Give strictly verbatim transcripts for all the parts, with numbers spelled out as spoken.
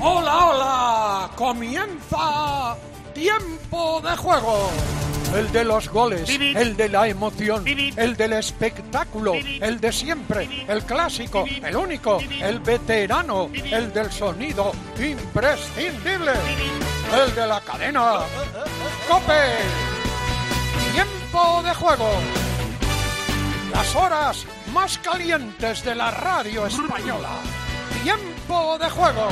¡Hola, hola! ¡Comienza Tiempo de Juego! El de los goles, Vivi. el de la emoción, Vivi. el del espectáculo, Vivi. el de siempre, Vivi. el clásico, Vivi. el único, Vivi. el veterano, Vivi. el del sonido imprescindible, Vivi. el de la cadena COPE. Tiempo de Juego. Las horas más calientes de la radio española. Tiempo de Juego.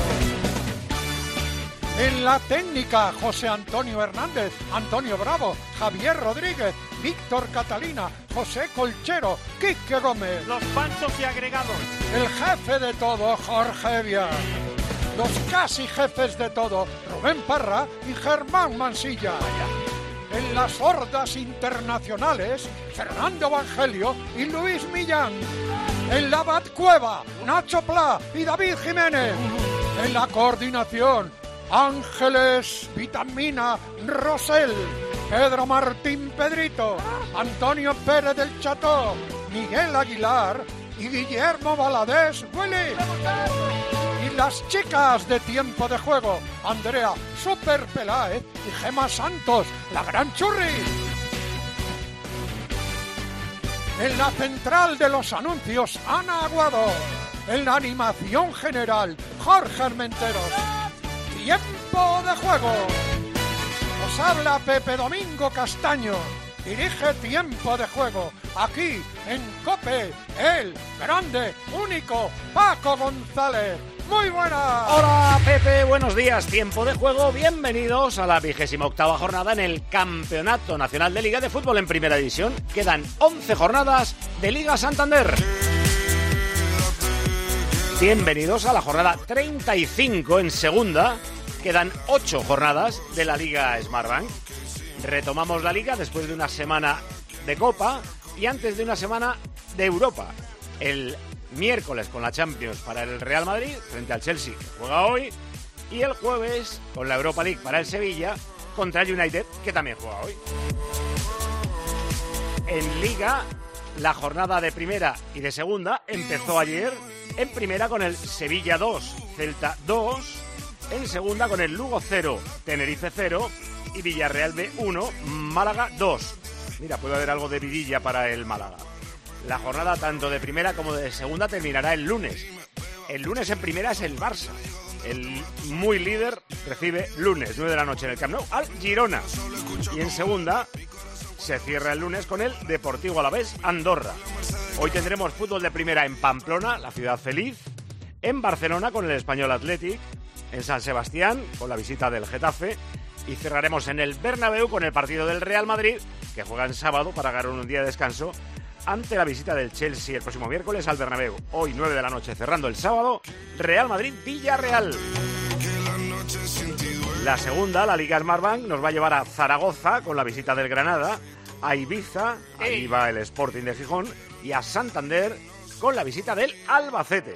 En la técnica, José Antonio Hernández, Antonio Bravo, Javier Rodríguez, Víctor Catalina, José Colchero, Quique Gómez. Los panchos y agregados. El jefe de todo, Jorge Evia. Los casi jefes de todo, Rubén Parra y Germán Mansilla. En las hordas internacionales, Fernando Evangelio y Luis Millán. En la Batcueva, Nacho Pla y David Jiménez. En la coordinación, Ángeles Vitamina Rosell, Pedro Martín Pedrito, Antonio Pérez del Cható, Miguel Aguilar y Guillermo Valadez Willy. Y las chicas de Tiempo de Juego, Andrea Super Peláez y Gema Santos, la gran churri. En la central de los anuncios, Ana Aguado. En la animación general, Jorge Armenteros. Tiempo de Juego. Os habla Pepe Domingo Castaño. Dirige Tiempo de Juego. Aquí en COPE, el grande, único Paco González. Muy buenas. Hola Pepe, buenos días. Tiempo de Juego. Bienvenidos a la vigésima octava jornada en el Campeonato Nacional de Liga de Fútbol en Primera División. Quedan once jornadas de Liga Santander. Bienvenidos a la jornada treinta y cinco en segunda. Quedan ocho jornadas de la Liga Smartbank. Retomamos la Liga después de una semana de Copa y antes de una semana de Europa. El miércoles con la Champions para el Real Madrid frente al Chelsea, que juega hoy. Y el jueves con la Europa League para el Sevilla contra el United, que también juega hoy. En Liga, la jornada de primera y de segunda empezó ayer. En primera con el Sevilla dos, Celta dos. En segunda con el Lugo cero, Tenerife cero. Y Villarreal B uno, Málaga dos. Mira, puede haber algo de vidilla para el Málaga. La jornada tanto de primera como de segunda terminará el lunes. El lunes en primera es el Barça. El muy líder recibe lunes, nueve de la noche en el Camp Nou, al Girona. Y en segunda se cierra el lunes con el Deportivo Alavés Andorra. Hoy tendremos fútbol de primera en Pamplona, la ciudad feliz. En Barcelona con el Español Athletic. En San Sebastián con la visita del Getafe. Y cerraremos en el Bernabéu con el partido del Real Madrid, que juega en sábado para ganar un día de descanso, ante la visita del Chelsea el próximo miércoles al Bernabéu. Hoy, nueve de la noche, cerrando el sábado, Real Madrid-Villarreal. La segunda, la Liga Smartbank, nos va a llevar a Zaragoza con la visita del Granada, a Ibiza, ahí va el Sporting de Gijón, y a Santander con la visita del Albacete.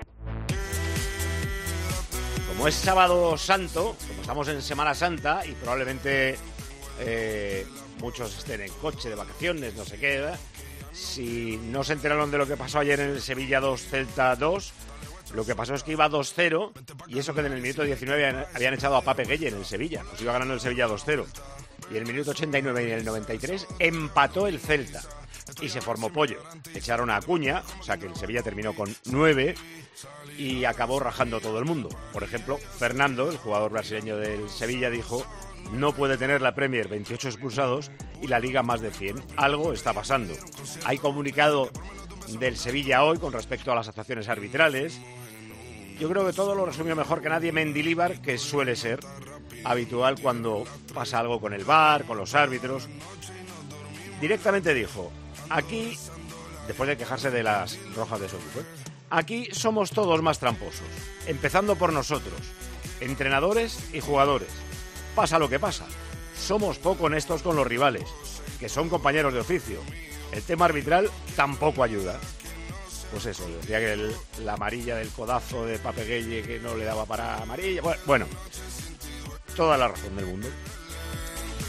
Como es sábado santo, como estamos en Semana Santa y probablemente eh, muchos estén en coche de vacaciones, no sé qué, ¿verdad? Si no se enteraron de lo que pasó ayer en el Sevilla dos, Celta dos, lo que pasó es que iba dos cero y eso que en el minuto diecinueve habían, habían echado a Pape Gueye en el Sevilla, pues iba ganando el Sevilla dos cero. Y en el minuto ochenta y nueve y en el noventa y tres empató el Celta y se formó pollo. Echaron a Acuña, o sea que el Sevilla terminó con nueve y acabó rajando todo el mundo. Por ejemplo, Fernando, el jugador brasileño del Sevilla, dijo: no puede tener la Premier veintiocho expulsados y la Liga más de cien. Algo está pasando. Hay comunicado del Sevilla hoy con respecto a las actuaciones arbitrales. Yo creo que todo lo resumió mejor que nadie Mendilibar, que suele ser habitual cuando pasa algo con el V A R, con los árbitros. Directamente dijo: aquí, después de quejarse de las rojas de su equipo, ¿eh? Aquí somos todos más tramposos, empezando por nosotros, entrenadores y jugadores. Pasa lo que pasa, somos poco honestos con los rivales, que son compañeros de oficio. El tema arbitral tampoco ayuda. Pues eso, decía que el, la amarilla del codazo de Pape Gueye, que no le daba para amarilla. Bueno, bueno, toda la razón del mundo.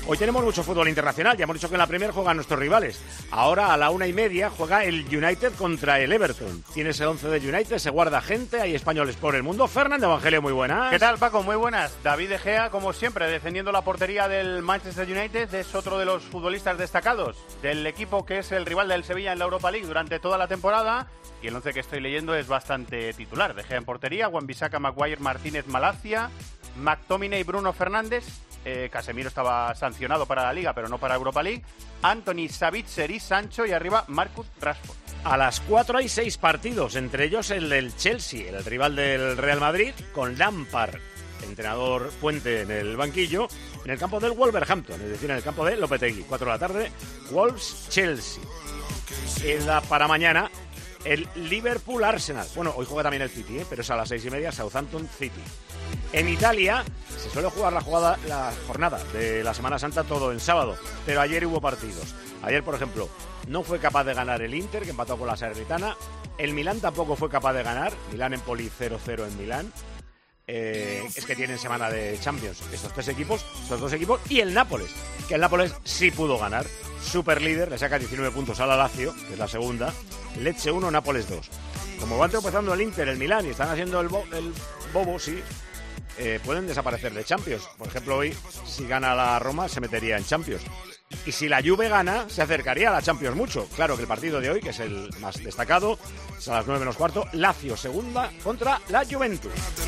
Hoy tenemos mucho fútbol internacional, ya hemos dicho que en la Premier juegan nuestros rivales. Ahora a la una y media juega el United contra el Everton. Tiene ese once de United, se guarda gente, hay españoles por el mundo. Fernando Evangelio, muy buenas. ¿Qué tal, Paco? Muy buenas. David De Gea, como siempre, defendiendo la portería del Manchester United, es otro de los futbolistas destacados del equipo que es el rival del Sevilla en la Europa League durante toda la temporada. Y el once que estoy leyendo es bastante titular. De Gea en portería, Wan-Bissaka, Maguire, Martínez, Malacia, McTominay, Bruno Fernández. Eh, Casemiro estaba sancionado para la Liga, pero no para Europa League. Anthony, Savitzer y Sancho, y arriba Marcus Rashford. A las cuatro hay seis partidos, entre ellos el del Chelsea, el rival del Real Madrid, con Lampard, entrenador puente en el banquillo, en el campo del Wolverhampton, es decir, en el campo de Lopetegui. cuatro de la tarde, Wolves-Chelsea. En la para mañana, el Liverpool-Arsenal. Bueno, hoy juega también el City, ¿eh? pero es a las seis y media, Southampton-City. En Italia se suele jugar la jugada, la jornada de la Semana Santa todo en sábado, pero ayer hubo partidos. Ayer, por ejemplo, no fue capaz de ganar el Inter, que empató con la Salernitana. El Milán tampoco fue capaz de ganar. Milán-Empoli cero cero en Milán. Eh, es que tienen semana de Champions estos tres equipos, estos dos equipos, y el Nápoles, que el Nápoles sí pudo ganar. Super líder, le saca diecinueve puntos a la Lazio, que es la segunda. Lecce uno, Nápoles dos. Como van tropezando el Inter, el Milán, y están haciendo el, bo el bobo, sí, eh, pueden desaparecer de Champions. Por ejemplo, hoy, si gana la Roma, se metería en Champions. Y si la Juve gana, se acercaría a la Champions mucho. Claro que el partido de hoy, que es el más destacado, es a las nueve menos cuarto, Lazio segunda contra la Juventus.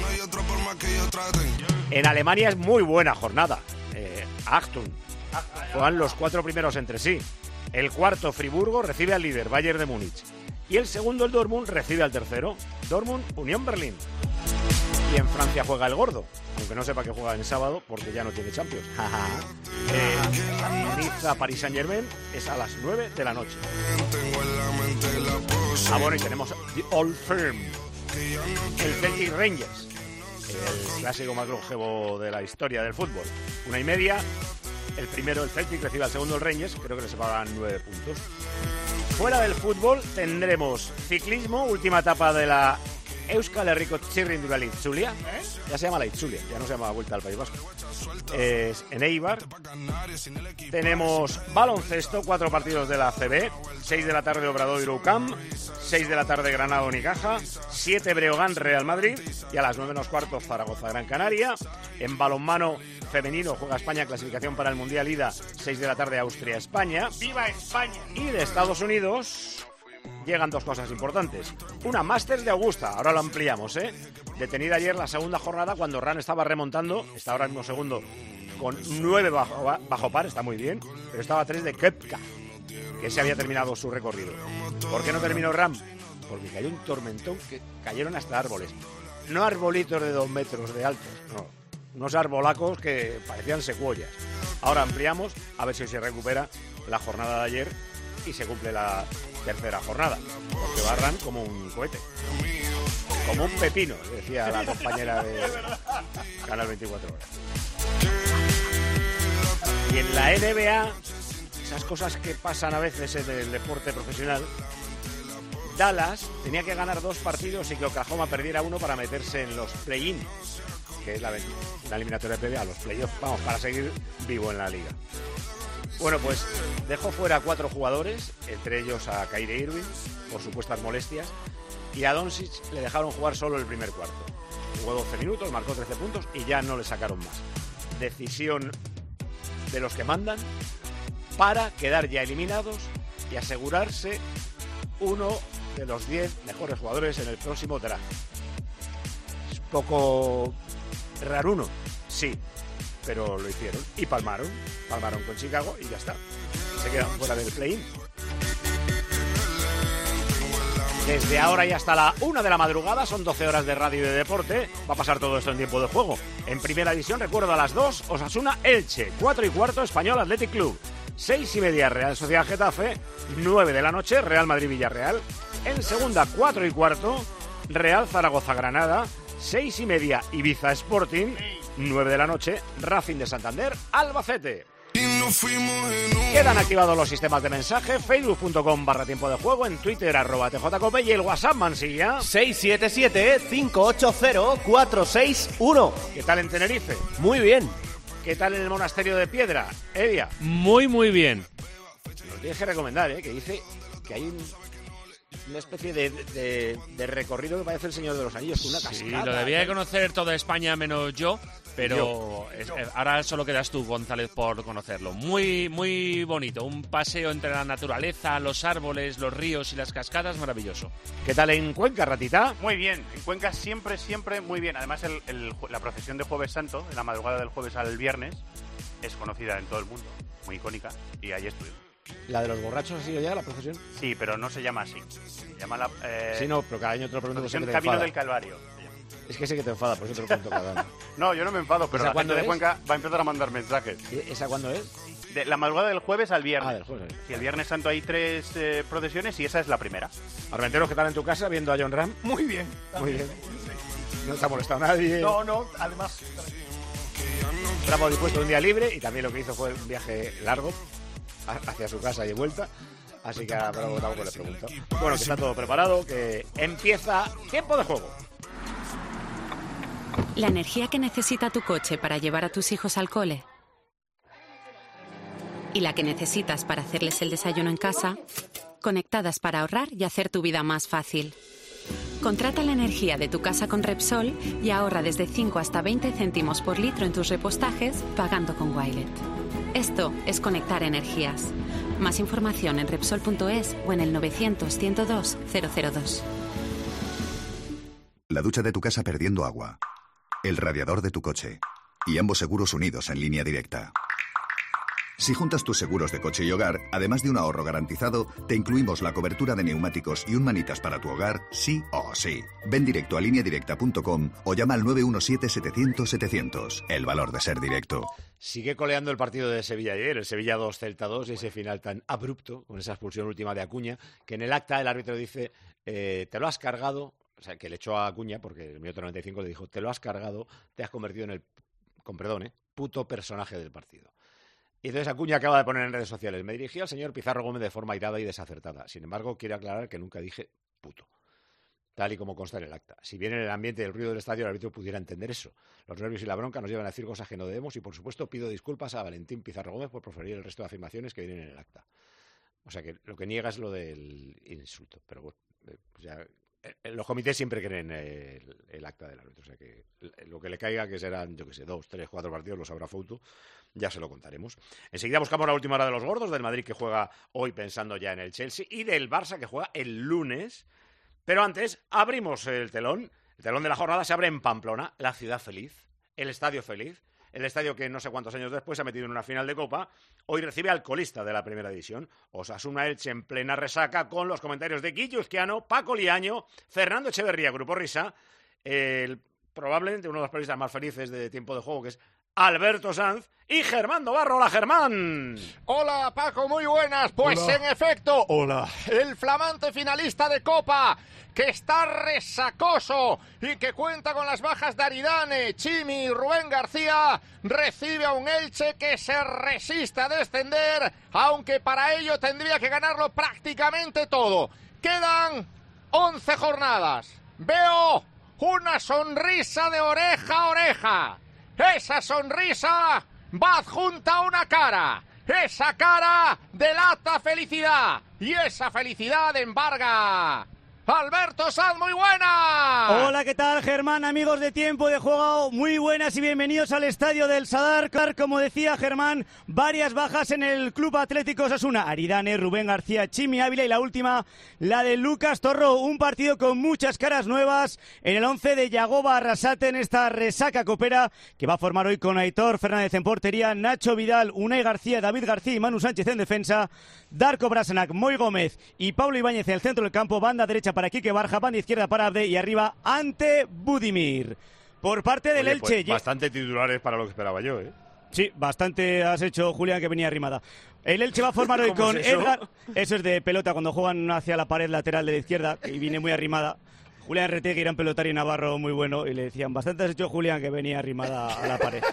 En Alemania es muy buena jornada. Eh, Achtung. Juegan los cuatro primeros entre sí. El cuarto, Friburgo, recibe al líder, Bayern de Múnich. Y el segundo, el Dortmund, recibe al tercero, Dortmund, Unión Berlín. Y en Francia juega el gordo, aunque no sepa que juega en sábado porque ya no tiene Champions. eh, Niza, Paris Saint-Germain es a las nueve de la noche. Ah, bueno, y tenemos The Old Firm, el Celtic Rangers, el clásico más longevo de la historia del fútbol. Una y media, el primero el Celtic recibe al segundo el Rangers, creo que les pagan nueve puntos. Fuera del fútbol tendremos ciclismo, última etapa de la Euskal Herriko Txirrindula Itzulia. ¿Eh? Ya se llama la Itzulia, ya no se llama Vuelta al País Vasco. Es en Eibar. Tenemos baloncesto, cuatro partidos de la A C B. seis de la tarde Obradoiro U C A M, seis de la tarde Granada Unicaja, siete Breogán Real Madrid y a las nueve menos cuarto Zaragoza Gran Canaria. En balonmano femenino juega España, clasificación para el Mundial ida, seis de la tarde Austria España. ¡Viva España! Y de Estados Unidos llegan dos cosas importantes. Una, Masters de Augusta, ahora lo ampliamos, ¿eh? Detenida ayer la segunda jornada cuando Ran estaba remontando, está ahora mismo segundo con nueve bajo, bajo par, está muy bien, pero estaba a tres de Koepka, que se había terminado su recorrido. ¿Por qué no terminó Ram? Porque cayó un tormentón que cayeron hasta árboles. No arbolitos de dos metros de alto, no. Unos arbolacos que parecían secuoyas. Ahora ampliamos, a ver si se recupera la jornada de ayer y se cumple la tercera jornada, porque barran como un cohete, como un pepino, decía la compañera de Canal veinticuatro horas. Y en la N B A, esas cosas que pasan a veces en el deporte profesional, Dallas tenía que ganar dos partidos y que Oklahoma perdiera uno para meterse en los play-in, que es la, la eliminatoria previa a los playoffs, vamos, para seguir vivo en la liga. Bueno, pues dejó fuera a cuatro jugadores, entre ellos a Kyrie Irving, por supuestas molestias, y a Doncic le dejaron jugar solo el primer cuarto. Jugó doce minutos, marcó trece puntos y ya no le sacaron más. Decisión de los que mandan para quedar ya eliminados y asegurarse uno de los diez mejores jugadores en el próximo draft. Es un poco raruno, sí, pero lo hicieron y palmaron, palmaron con Chicago y ya está. Se quedan fuera del play-in. Desde ahora y hasta la una de la madrugada, son doce horas de radio y de deporte. Va a pasar todo esto en tiempo de juego. En primera división, recuerdo, a las dos, Osasuna Elche, cuatro y cuarto, Español Athletic Club, seis y media, Real Sociedad Getafe, nueve de la noche, Real Madrid Villarreal. En segunda, cuatro y cuarto, Real Zaragoza Granada, seis y media, Ibiza Sporting, nueve de la noche, Racing de Santander Albacete. Quedan activados los sistemas de mensaje, facebook punto com barra tiempo de juego, en Twitter arroba tjcope y el WhatsApp, Mansilla seis siete siete, cinco ocho cero, cuatro seis uno. ¿Qué tal en Tenerife? Muy bien. ¿qué tal en el monasterio de Piedra? Edia. Muy, muy bien. Nos tienes que recomendar, ¿eh? Que dice que hay un, una especie de, de, de recorrido que parece el Señor de los Anillos, con una cascada. Sí, lo debía de conocer toda España menos yo, pero yo, es, yo. ahora solo quedas tú, González, por conocerlo. Muy, muy bonito. Un paseo entre la naturaleza, los árboles, los ríos y las cascadas, maravilloso. ¿Qué tal en Cuenca, Ratita? Muy bien, en Cuenca siempre, siempre muy bien. Además, el, el, la procesión de Jueves Santo, en la madrugada del jueves al viernes, es conocida en todo el mundo, muy icónica, y ahí estuvimos. ¿La de los borrachos ha sido ya la procesión? Sí, pero no se llama así. Se llama la... Eh, sí, no, pero cada año te lo pregunto. Procesión Camino del Calvario. Es que sé que te enfada, por eso te lo cuento cada año. No, yo no me enfado, pero la gente de es? Cuenca va a empezar a mandar mensajes. ¿Esa cuándo es? De la madrugada del jueves al viernes. Ah, del jueves. Y el Viernes Santo hay tres eh, procesiones y esa es la primera. Armenteros, ¿qué tal en tu casa viendo a John Ram? Muy bien. Muy bien. No te ha molestado nadie. No, no, además... Bravo dispuesto un día libre y también lo que hizo fue un viaje largo hacia su casa y de vuelta. Así que a Bravo tampoco le pregunto. Bueno, que está todo preparado, que empieza tiempo de juego. La energía que necesita tu coche para llevar a tus hijos al cole y la que necesitas para hacerles el desayuno en casa, conectadas para ahorrar y hacer tu vida más fácil. Contrata la energía de tu casa con Repsol y ahorra desde cinco hasta veinte céntimos por litro en tus repostajes pagando con Wilet. Esto es conectar energías. Más información en Repsol punto es o en el novecientos, ciento dos, cero cero dos. La ducha de tu casa perdiendo agua. El radiador de tu coche. Y ambos seguros unidos en línea directa. Si juntas tus seguros de coche y hogar, además de un ahorro garantizado, te incluimos la cobertura de neumáticos y un manitas para tu hogar, sí o sí. Ven directo a línea directa punto com o llama al nueve uno siete, setecientos, setecientos. El valor de ser directo. Sigue coleando el partido de Sevilla ayer, el Sevilla dos, Celta dos, y ese final tan abrupto, con esa expulsión última de Acuña, que en el acta el árbitro dice, eh, te lo has cargado, o sea, que le echó a Acuña, porque el minuto noventa y cinco le dijo, te lo has cargado, te has convertido en el, con perdón, eh, puto personaje del partido. Y entonces Acuña acaba de poner en redes sociales, me dirigí al señor Pizarro Gómez de forma airada y desacertada. Sin embargo, quiero aclarar que nunca dije puto, tal y como consta en el acta. Si bien en el ambiente del ruido del estadio el árbitro pudiera entender eso. Los nervios y la bronca nos llevan a decir cosas que no debemos y, por supuesto, pido disculpas a Valentín Pizarro Gómez por proferir el resto de afirmaciones que vienen en el acta. O sea que lo que niega es lo del insulto. Pero bueno, eh, pues ya... Los comités siempre creen el, el acta del árbitro, o sea que lo que le caiga, que serán, yo qué sé, dos, tres, cuatro partidos, lo sabrá Fouto, ya se lo contaremos. Enseguida buscamos la última hora de los gordos, del Madrid que juega hoy pensando ya en el Chelsea y del Barça que juega el lunes. Pero antes, abrimos el telón. El telón de la jornada se abre en Pamplona, la ciudad feliz, el estadio feliz. El estadio que no sé cuántos años después se ha metido en una final de Copa, hoy recibe al colista de la primera división, Osasuna Elche en plena resaca, con los comentarios de Guillo Izquiano, Paco Liaño, Fernando Echeverría, Grupo Risa, el, probablemente uno de los periodistas más felices de tiempo de juego, que es Alberto Sanz, y Germán Dobarro. Hola, Germán. Hola, Paco, muy buenas. Pues Hola. En efecto, Hola. el flamante finalista de Copa, que está resacoso y que cuenta con las bajas de Aridane, Chimi y Rubén García, recibe a un Elche que se resiste a descender, aunque para ello tendría que ganarlo prácticamente todo. Quedan once jornadas. Veo una sonrisa de oreja a oreja. Esa sonrisa va adjunta a una cara. Esa cara delata felicidad. Y esa felicidad embarga. Alberto Sanz, muy buena. Hola, ¿qué tal, Germán? Amigos de Tiempo de Juego, muy buenas y bienvenidos al estadio del Sadar. Como decía Germán, varias bajas en el Club Atlético Osasuna. Aridane, Rubén García, Chimi Ávila y la última, la de Lucas Torró. Un partido con muchas caras nuevas en el once de Yagoba Arrasate en esta resaca copera que va a formar hoy con Aitor Fernández en portería, Nacho Vidal, Unai García, David García y Manu Sánchez en defensa, Darko Brasanac, Moy Gómez y Pablo Ibáñez en el centro del campo, banda derecha para Quique Barja, banda izquierda para Abde y arriba ante Budimir. Por parte del Oye, Elche... Pues bastante titulares para lo que esperaba yo, ¿eh? Sí, bastante has hecho, Julián, que venía arrimada. El Elche va a formar hoy con es eso? Edgar... Eso es de pelota, cuando juegan hacia la pared lateral de la izquierda, y viene muy arrimada. Julián Retegui era un pelotario navarro muy bueno, y le decían, bastante has hecho, Julián, que venía arrimada a la pared.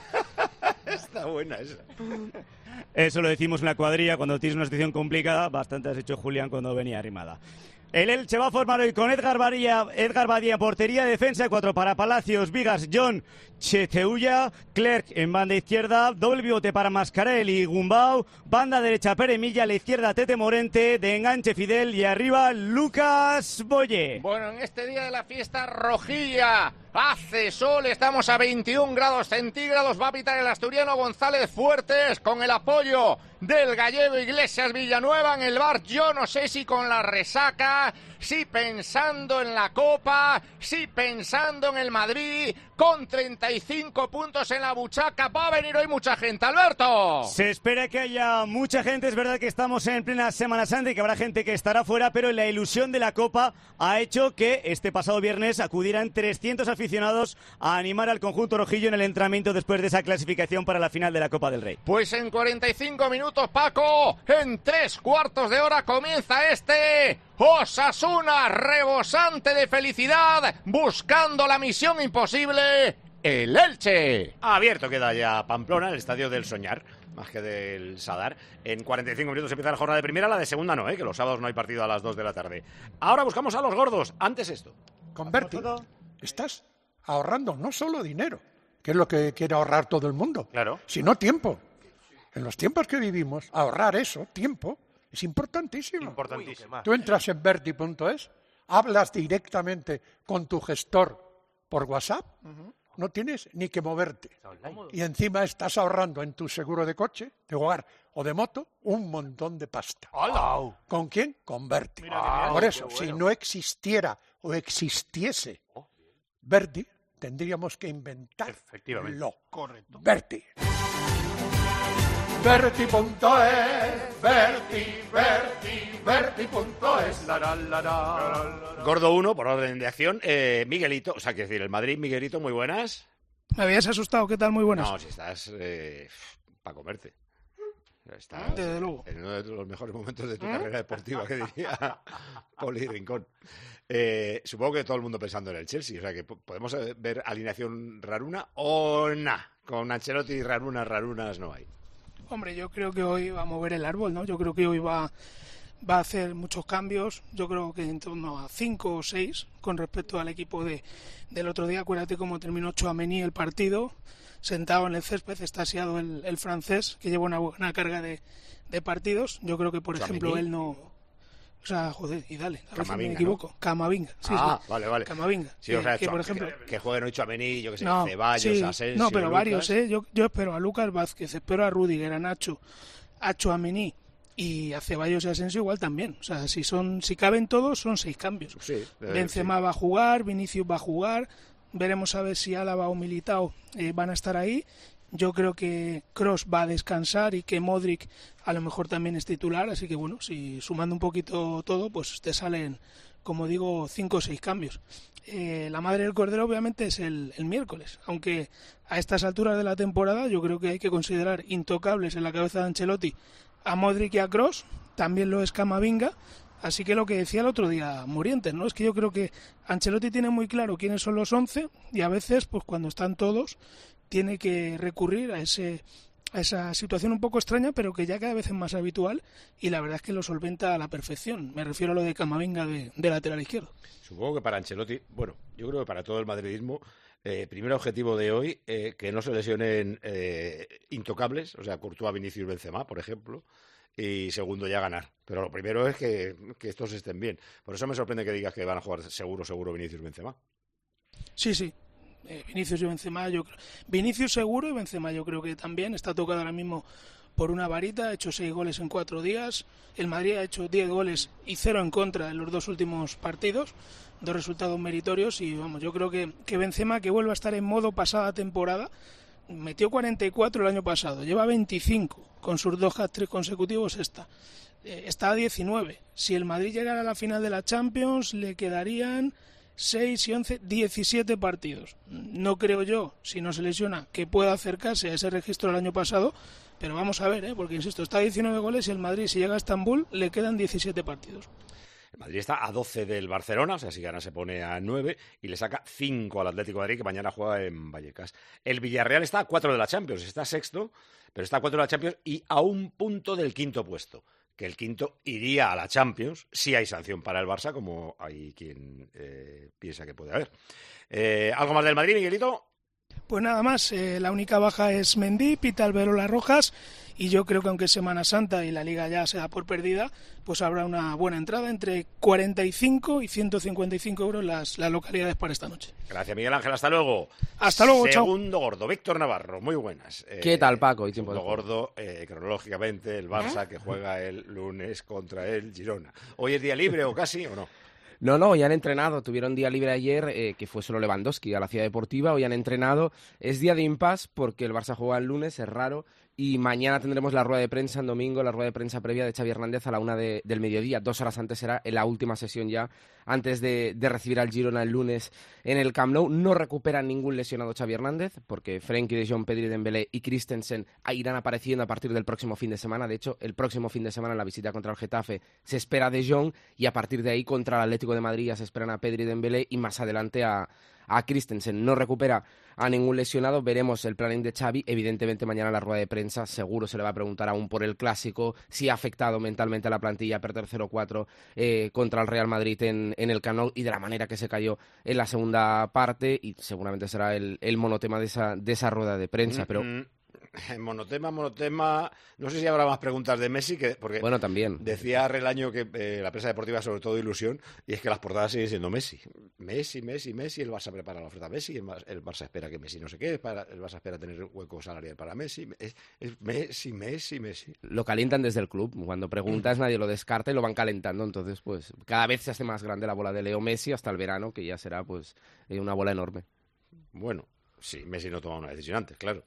Está buena esa. Eso lo decimos en la cuadrilla, cuando tienes una situación complicada, bastante has hecho, Julián, cuando venía arrimada. El Elche va a formar hoy con Edgar Badía, Edgar Badía en portería, defensa cuatro para Palacios, Vigas, John, Cheteulla, Clerc en banda izquierda, doble pivote para Mascarell y Gumbau, banda derecha Pere Milla, a la izquierda Tete Morente, de enganche Fidel y arriba Lucas Boye. Bueno, en este día de la fiesta rojilla hace sol, estamos a veintiún grados centígrados, va a pitar el asturiano González Fuertes con el apoyo del gallego Iglesias Villanueva en el bar. Yo no sé si con la resaca, si pensando en la Copa, si pensando en el Madrid, con treinta y cinco puntos en la buchaca. Va a venir hoy mucha gente, Alberto. Se espera que haya mucha gente, es verdad que estamos en plena Semana Santa y que habrá gente que estará fuera, pero la ilusión de la Copa ha hecho que este pasado viernes acudieran trescientos aficionados a animar al conjunto rojillo en el entrenamiento después de esa clasificación para la final de la Copa del Rey. Pues en cuarenta y cinco minutos, Paco, en tres cuartos de hora comienza este Osasuna rebosante de felicidad, buscando la misión imposible, el Elche. Abierto queda ya Pamplona, el estadio del Soñar, más que del Sadar. En cuarenta y cinco minutos empieza la jornada de primera, la de segunda no, ¿eh? Que los sábados no hay partido a las dos de la tarde. Ahora buscamos a los gordos, antes esto. Converti, estás ahorrando no solo dinero, que es lo que quiere ahorrar todo el mundo, claro, sino tiempo. En los tiempos que vivimos, ahorrar eso, tiempo, es importantísimo. Importantísimo. Tú entras en Verti punto es, hablas directamente con tu gestor por WhatsApp, uh-huh. No tienes ni que moverte. Y encima estás ahorrando en tu seguro de coche, de hogar o de moto un montón de pasta. ¡Hola! ¿Con quién? Con Verti. Mira, por eso, bueno. si no existiera o existiese Verti, tendríamos que inventarlo. Correcto. Verti. Verti punto es, Verti, Verti, Verti punto es. La, la, la, la. Gordo uno, por orden de acción. Eh, Miguelito, o sea, quiero decir, el Madrid, Miguelito, muy buenas. Me habías asustado, ¿qué tal? Muy buenas. No, si estás eh, para comerte. Estás Desde luego. En uno de los mejores momentos de tu ¿Eh? carrera deportiva, que diría Poli Rincón. Eh, supongo que todo el mundo pensando en el Chelsea, o sea que podemos ver alineación raruna o nada. Con Ancelotti y rarunas, rarunas no hay. Hombre, yo creo que hoy va a mover el árbol, ¿no? Yo creo que hoy va, va a hacer muchos cambios. Yo creo que en torno a cinco o seis con respecto al equipo de, del otro día. Acuérdate cómo terminó Tchouaméni el partido, sentado en el césped, estasiado el, el francés, que lleva una buena carga de, de partidos. Yo creo que, por Tchouaméni. ejemplo, él no... O sea, joder, y dale, a veces me equivoco. ¿No? Camavinga. Sí, ah, sí. vale, vale. Camavinga. Sí, o sea, que, que, por ejemplo... Que, que jueguen hoy Tchouaméni, yo que sé, no, Ceballos, sí, Asensio, no, pero Lucas. varios, ¿eh? Yo, yo espero a Lucas Vázquez, espero a Rüdiger, a Nacho, a Tchouaméni y a Ceballos y Asensio igual también. O sea, si son, si caben todos, son seis cambios. Sí, Benzema sí. va a jugar, Vinicius va a jugar, veremos a ver si Álava o Militao eh, van a estar ahí. Yo creo que Kroos va a descansar y que Modric a lo mejor también es titular, así que bueno, si sumando un poquito todo, pues te salen, como digo, cinco o seis cambios. Eh, la madre del cordero obviamente es el, el miércoles, aunque a estas alturas de la temporada yo creo que hay que considerar intocables en la cabeza de Ancelotti a Modric y a Kroos, también lo es Camavinga. Así que lo que decía el otro día Morientes, ¿no? Es que yo creo que Ancelotti tiene muy claro quiénes son los once y a veces, pues cuando están todos, tiene que recurrir a ese a esa situación un poco extraña, pero que ya cada vez es más habitual y la verdad es que lo solventa a la perfección. Me refiero a lo de Camavinga de, de lateral izquierdo. Supongo que para Ancelotti, bueno, yo creo que para todo el madridismo, eh, primer objetivo de hoy, eh, que no se lesionen eh, intocables, o sea, Courtois, Vinicius, Benzema, por ejemplo, y segundo ya ganar. Pero lo primero es que, que estos estén bien. Por eso me sorprende que digas que van a jugar seguro, seguro Vinicius, Benzema. Sí, sí. Eh, Vinicius y Benzema, yo creo. Vinicius seguro y Benzema yo creo que también está tocado ahora mismo por una varita, ha hecho seis goles en cuatro días, el Madrid ha hecho diez goles y cero en contra en los dos últimos partidos, dos resultados meritorios y vamos, yo creo que, que Benzema, que vuelve a estar en modo pasada temporada, metió cuarenta y cuatro el año pasado, lleva veinticinco con sus dos hat-tricks consecutivos esta, eh, está a diecinueve, si el Madrid llegara a la final de la Champions le quedarían seis y once, diecisiete partidos. No creo yo, si no se lesiona, que pueda acercarse a ese registro del año pasado, pero vamos a ver, ¿eh? Porque insisto, está a diecinueve goles y el Madrid, si llega a Estambul, le quedan diecisiete partidos. El Madrid está a doce del Barcelona, o sea, si gana se pone a nueve y le saca cinco al Atlético de Madrid, que mañana juega en Vallecas. El Villarreal está a cuatro de la Champions, está sexto, pero está a cuatro de la Champions y a un punto del quinto puesto, que el quinto iría a la Champions si hay sanción para el Barça, como hay quien eh, piensa que puede haber. Eh, ¿Algo más del Madrid, Miguelito? Pues nada más, eh, la única baja es Mendy, pita Alberola Rojas, y yo creo que aunque es Semana Santa y la Liga ya se da por perdida, pues habrá una buena entrada, entre cuarenta y cinco y ciento cincuenta y cinco euros las, las localidades para esta noche. Gracias, Miguel Ángel, hasta luego. Hasta luego, chao. Segundo gordo, Víctor Navarro, muy buenas. ¿Qué eh, tal, Paco? Y tiempo segundo gordo, eh, cronológicamente, el Barça que juega el lunes contra el Girona. ¿Hoy es día libre o casi o no? No, no, hoy han entrenado, tuvieron día libre ayer, eh, que fue solo Lewandowski a la Ciudad Deportiva, hoy han entrenado, es día de impasse porque el Barça juega el lunes, es raro, y mañana tendremos la rueda de prensa, en domingo, la rueda de prensa previa de Xavi Hernández a la una de, del mediodía, dos horas antes será en la última sesión ya, antes de, de recibir al Girona el lunes en el Camp Nou. No recupera ningún lesionado Xavi Hernández, porque Frenkie de Jong, Pedri, Dembélé y Christensen irán apareciendo a partir del próximo fin de semana. De hecho, el próximo fin de semana en la visita contra el Getafe se espera de Jong, y a partir de ahí contra el Atlético de Madrid ya se esperan a Pedri, Dembélé y más adelante a, a Christensen. No recupera a ningún lesionado, veremos el planning de Xavi. Evidentemente mañana en la rueda de prensa seguro se le va a preguntar aún por el Clásico, si ha afectado mentalmente a la plantilla perder cero cuatro eh, contra el Real Madrid en, en el Camp Nou y de la manera que se cayó en la segunda parte, y seguramente será el, el monotema de esa, de esa rueda de prensa, pero... Mm-hmm. Monotema, monotema. No sé si habrá más preguntas de Messi, que porque bueno, también decía Relaño que eh, la prensa deportiva sobre todo ilusión, y es que las portadas siguen siendo Messi. Messi, Messi, Messi, el Barça prepara la oferta a Messi, el Barça espera que Messi no sé qué, el Barça espera tener hueco salarial para Messi. Es, es Messi, Messi, Messi. Lo calientan desde el club. Cuando preguntas nadie lo descarta y lo van calentando. Entonces, pues cada vez se hace más grande la bola de Leo Messi hasta el verano, que ya será pues una bola enorme. Bueno, sí, Messi no toma una decisión antes, claro.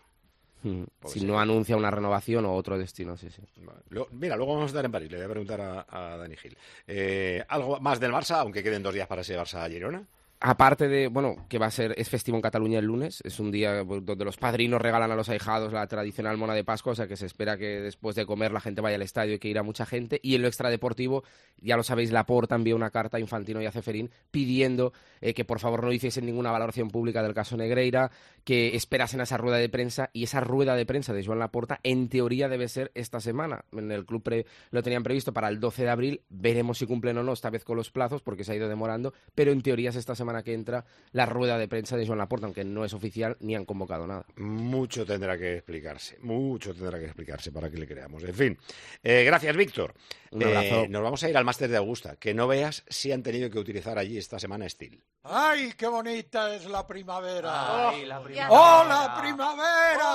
Si no anuncia una renovación o otro destino, sí, sí. Vale. Lo, mira, luego vamos a estar en París, le voy a preguntar a, a Dani Gil. Eh, ¿Algo más del Barça, aunque queden dos días para ese Barça-Girona? Aparte de, bueno, que va a ser, es festivo en Cataluña el lunes, es un día donde los padrinos regalan a los ahijados la tradicional mona de Pascua, o sea que se espera que después de comer la gente vaya al estadio y que irá mucha gente. Y en lo extradeportivo, ya lo sabéis, Laporta envió una carta a Infantino y a Ceferín pidiendo eh, que por favor no hiciesen ninguna valoración pública del caso Negreira, que esperasen a esa rueda de prensa, y esa rueda de prensa de Joan Laporta en teoría debe ser esta semana. En el club pre lo tenían previsto para el doce de abril, veremos si cumplen o no esta vez con los plazos porque se ha ido demorando, pero en teoría es esta semana que entra la rueda de prensa de Joan Laporta, aunque no es oficial ni han convocado nada. Mucho tendrá que explicarse, mucho tendrá que explicarse para que le creamos. En fin, eh, gracias, Víctor. Un abrazo. Eh, nos vamos a ir al Máster de Augusta, que no veas si han tenido que utilizar allí esta semana Steel. ¡Ay, qué bonita es la primavera! Ay, la primavera. ¡Hola, primavera!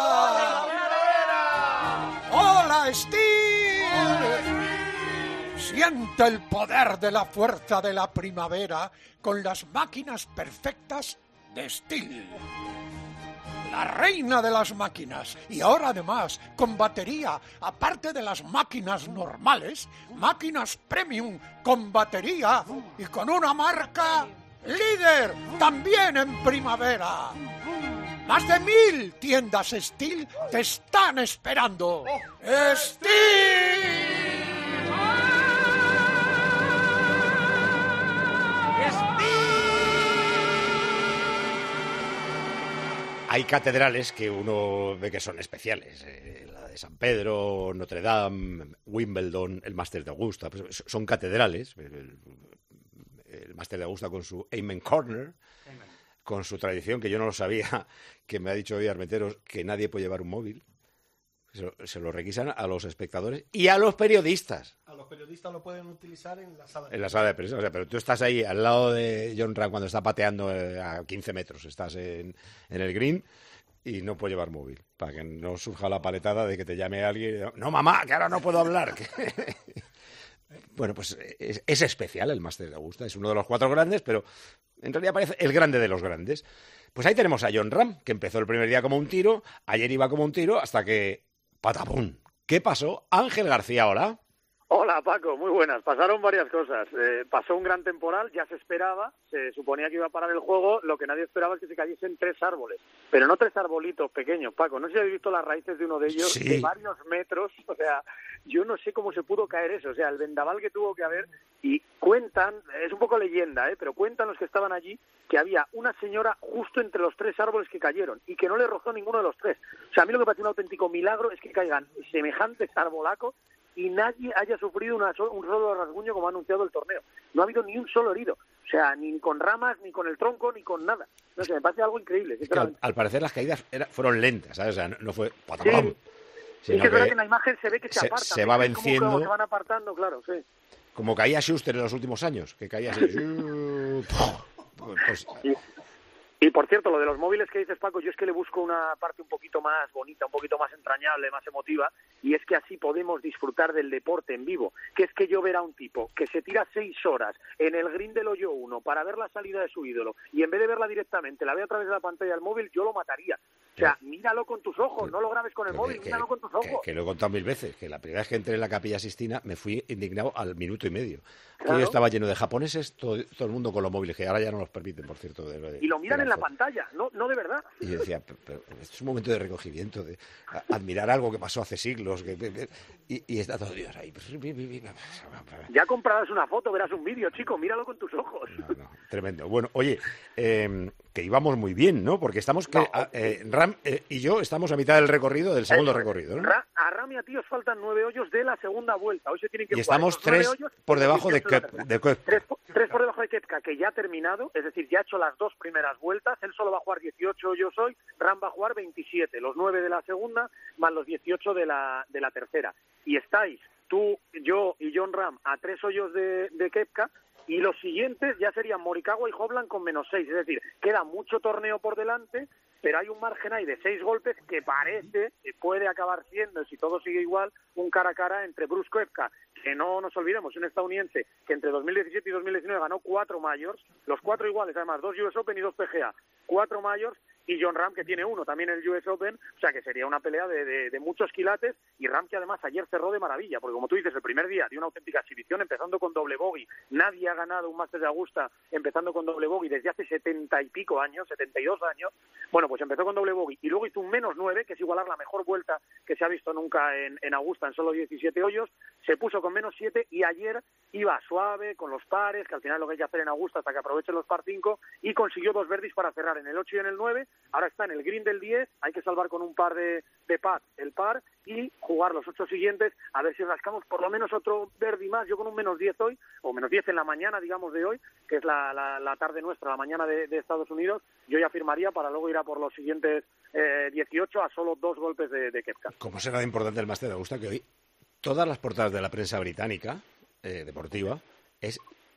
¡Hola, Steel! Siente el poder de la fuerza de la primavera con las máquinas perfectas de Steel. La reina de las máquinas. Y ahora además, con batería, aparte de las máquinas normales, máquinas premium con batería y con una marca líder también en primavera. Más de mil tiendas Steel te están esperando. ¡Steel! Hay catedrales que uno ve que son especiales, eh, la de San Pedro, Notre Dame, Wimbledon, el Máster de Augusta, pues son catedrales. El, el Máster de Augusta con su Amen Corner, Amen. Con su tradición, que yo no lo sabía, que me ha dicho hoy Armenteros que nadie puede llevar un móvil. Se lo, se lo requisan a los espectadores y a los periodistas. A los periodistas lo pueden utilizar en la sala de prensa. En la sala de prensa, o sea, pero tú estás ahí al lado de John Ram cuando está pateando a quince metros, estás en, en el green y no puedes llevar móvil, para que no surja la paletada de que te llame alguien y, no, mamá, que ahora no puedo hablar. Bueno, pues es, es especial el Máster de Augusta, es uno de los cuatro grandes, pero en realidad parece el grande de los grandes. Pues ahí tenemos a John Ram, que empezó el primer día como un tiro, ayer iba como un tiro, hasta que ¡patapum! ¿Qué pasó? Ángel García, hola. Hola, Paco, muy buenas. Pasaron varias cosas. Eh, pasó un gran temporal, ya se esperaba, se suponía que iba a parar el juego, lo que nadie esperaba es que se cayesen tres árboles. Pero no tres arbolitos pequeños, Paco. No sé si habéis visto las raíces de uno de ellos, sí, de varios metros. O sea, yo no sé cómo se pudo caer eso. O sea, el vendaval que tuvo que haber. Y cuentan, es un poco leyenda, ¿eh? Pero cuentan los que estaban allí que había una señora justo entre los tres árboles que cayeron y que no le rozó ninguno de los tres. O sea, a mí lo que me parece un auténtico milagro es que caigan semejantes arbolacos y nadie haya sufrido una so- un solo rasguño como ha anunciado el torneo. No ha habido ni un solo herido. O sea, ni con ramas, ni con el tronco, ni con nada. No sé, me parece algo increíble. Es que al, al parecer las caídas era, fueron lentas, ¿sabes? O sea, no, no fue... Sí. Sí, es que es verdad que en la imagen se ve que se, se apartan. Se va venciendo. Como, como se van apartando, claro, sí. Como caía Schuster en los últimos años, que caía así... pues, y, y por cierto, lo de los móviles que dices, Paco, yo es que le busco una parte un poquito más bonita, un poquito más entrañable, más emotiva, y es que así podemos disfrutar del deporte en vivo, que es que yo ver a un tipo que se tira seis horas en el green del hoyo uno para ver la salida de su ídolo, y en vez de verla directamente, la ve a través de la pantalla del móvil, yo lo mataría. O sea, míralo con tus ojos, no lo grabes con el móvil, que, míralo con tus ojos. Que, que lo he contado mil veces, que la primera vez que entré en la Capilla Sixtina me fui indignado al minuto y medio. Claro. Yo estaba lleno de japoneses, todo, todo el mundo con los móviles, que ahora ya no los permiten, por cierto. De, de, y lo miran en la pantalla, no, no de verdad. Y yo decía, pero, pero esto es un momento de recogimiento, de a, admirar algo que pasó hace siglos, que, que, y, y está todo Dios ahí. Ya comprarás una foto, verás un vídeo, chico, míralo con tus ojos. No, no, tremendo. Bueno, oye, eh, que íbamos muy bien, ¿no? Porque estamos, que, no. a, eh, Ram eh, y yo estamos a mitad del recorrido, del segundo Eso, recorrido, ¿no? Ra, a Ram y a ti os faltan nueve hoyos de la segunda vuelta. Hoy se tienen que y jugar estamos tres hoyos, por debajo de Koepka. De tres, tres por debajo de Koepka, que ya ha terminado, es decir, ya ha hecho las dos primeras vueltas. Él solo va a jugar dieciocho hoyos hoy, Ram va a jugar veintisiete, los nueve de la segunda más los dieciocho de la, de la tercera. Y estáis tú, yo y Jon Rahm a tres hoyos de, de Koepka. Y los siguientes ya serían Morikawa y Hovland con menos seis. Es decir, queda mucho torneo por delante, pero hay un margen ahí de seis golpes que parece que puede acabar siendo, si todo sigue igual, un cara a cara entre Brooks Koepka, que no nos olvidemos, un estadounidense que entre dos mil diecisiete y dos mil diecinueve ganó cuatro Majors, los cuatro iguales, además, dos U S Open y dos P G A, cuatro Majors, y Jon Rahm, que tiene uno, también el U S Open, o sea que sería una pelea de, de, de muchos quilates, y Rahm que además ayer cerró de maravilla, porque como tú dices, el primer día dio una auténtica exhibición, empezando con doble bogey. Nadie ha ganado un Masters de Augusta empezando con doble bogey desde hace setenta y pico años, setenta y dos años. Bueno, pues empezó con doble bogey, y luego hizo un menos nueve, que es igualar la mejor vuelta que se ha visto nunca en, en Augusta, en solo diecisiete hoyos, se puso con menos siete, y ayer iba suave, con los pares, que al final es lo que hay que hacer en Augusta hasta que aprovechen los par cinco, y consiguió dos birdies para cerrar en el ocho y en el nueve. Ahora está en el green del diez, hay que salvar con un par de, de pad el par y jugar los ocho siguientes, a ver si rascamos por lo menos otro birdie más. Yo con un menos diez hoy, o menos diez en la mañana, digamos, de hoy, que es la, la, la tarde nuestra, la mañana de, de Estados Unidos, yo ya firmaría para luego ir a por los siguientes eh, dieciocho a solo dos golpes de, de Koepka. ¿Cómo será de importante el Masters de Augusta que hoy todas las portadas de la prensa británica eh, deportiva es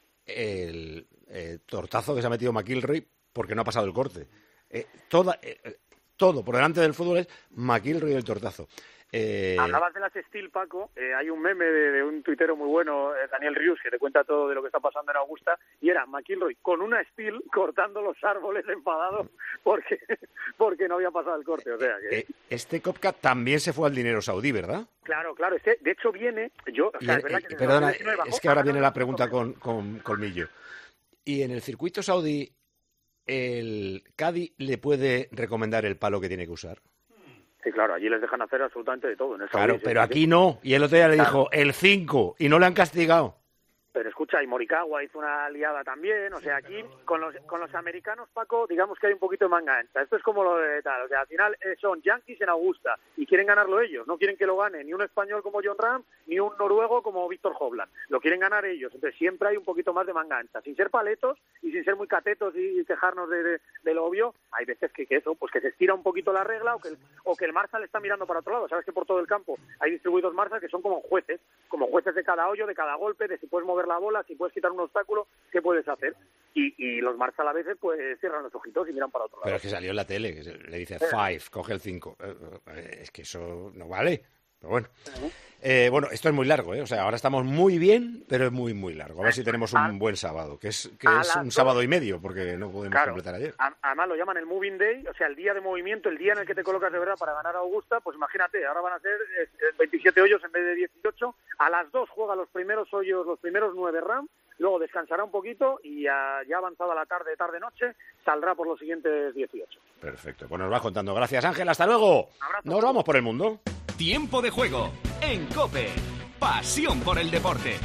el eh, tortazo que se ha metido McIlroy porque no ha pasado el corte? Eh, toda, eh, todo por delante del fútbol es McIlroy y el tortazo. Eh... Hablabas de las Steel, Paco. Eh, hay un meme de, de un tuitero muy bueno, eh, Daniel Rius, que te cuenta todo de lo que está pasando en Augusta, y era McIlroy con una Steel cortando los árboles enfadados porque, porque no había pasado el corte. O sea que... eh, este Koepka también se fue al dinero saudí, ¿verdad? Claro, claro. Este, de hecho, viene... yo o sea, y, es verdad eh, que perdona, bajó, es que ahora viene la pregunta con, con Colmillo. Y en el circuito saudí, ¿el Caddy le puede recomendar el palo que tiene que usar? Sí, claro, allí les dejan hacer absolutamente de todo. En el claro, Saudí, pero sí, aquí sí. no. Y el otro día le claro. dijo el cinco y no le han castigado. Pero escucha, y Morikawa hizo una liada también, o sea, aquí con los con los americanos, Paco, digamos que hay un poquito de manga ancha. Esto es como lo de tal, o sea, al final eh, son yanquis en Augusta y quieren ganarlo ellos, no quieren que lo gane ni un español como Jon Rahm ni un noruego como Víctor Hovland, lo quieren ganar ellos. Entonces siempre hay un poquito más de manga ancha, sin ser paletos y sin ser muy catetos y, y quejarnos de, de, de lo obvio. Hay veces que, que eso, pues que se estira un poquito la regla o que el, o que el Marshall está mirando para otro lado. Sabes que por todo el campo hay distribuidos Marshall que son como jueces, como jueces de cada hoyo, de cada golpe, de si puedes mover la bola, si puedes quitar un obstáculo, ¿qué puedes hacer? Y, y los Marshall a veces pues cierran los ojitos y miran para otro lado. Pero es que salió en la tele, que se, le dice five, coge el cinco. Eh, es que eso no vale. Pero bueno. Uh-huh. Eh, bueno, esto es muy largo, ¿eh? O sea, ahora estamos muy bien, pero es muy, muy largo. A ver si tenemos un a, buen sábado, que es, que es un dos. sábado y medio, porque no pudimos claro, completar ayer. A, además lo llaman el Moving Day, o sea, el día de movimiento, el día en el que te colocas de verdad para ganar a Augusta. Pues imagínate, ahora van a ser eh, veintisiete hoyos en vez de dieciocho. A las dos juega los primeros hoyos, los primeros nueve Rahm, luego descansará un poquito y a, ya avanzada la tarde, tarde-noche, saldrá por los siguientes dieciocho. Perfecto, pues nos vas contando. Gracias, Ángel, hasta luego. Abrazo. Nos vamos por el mundo. Tiempo de juego en COPE. Pasión por el deporte.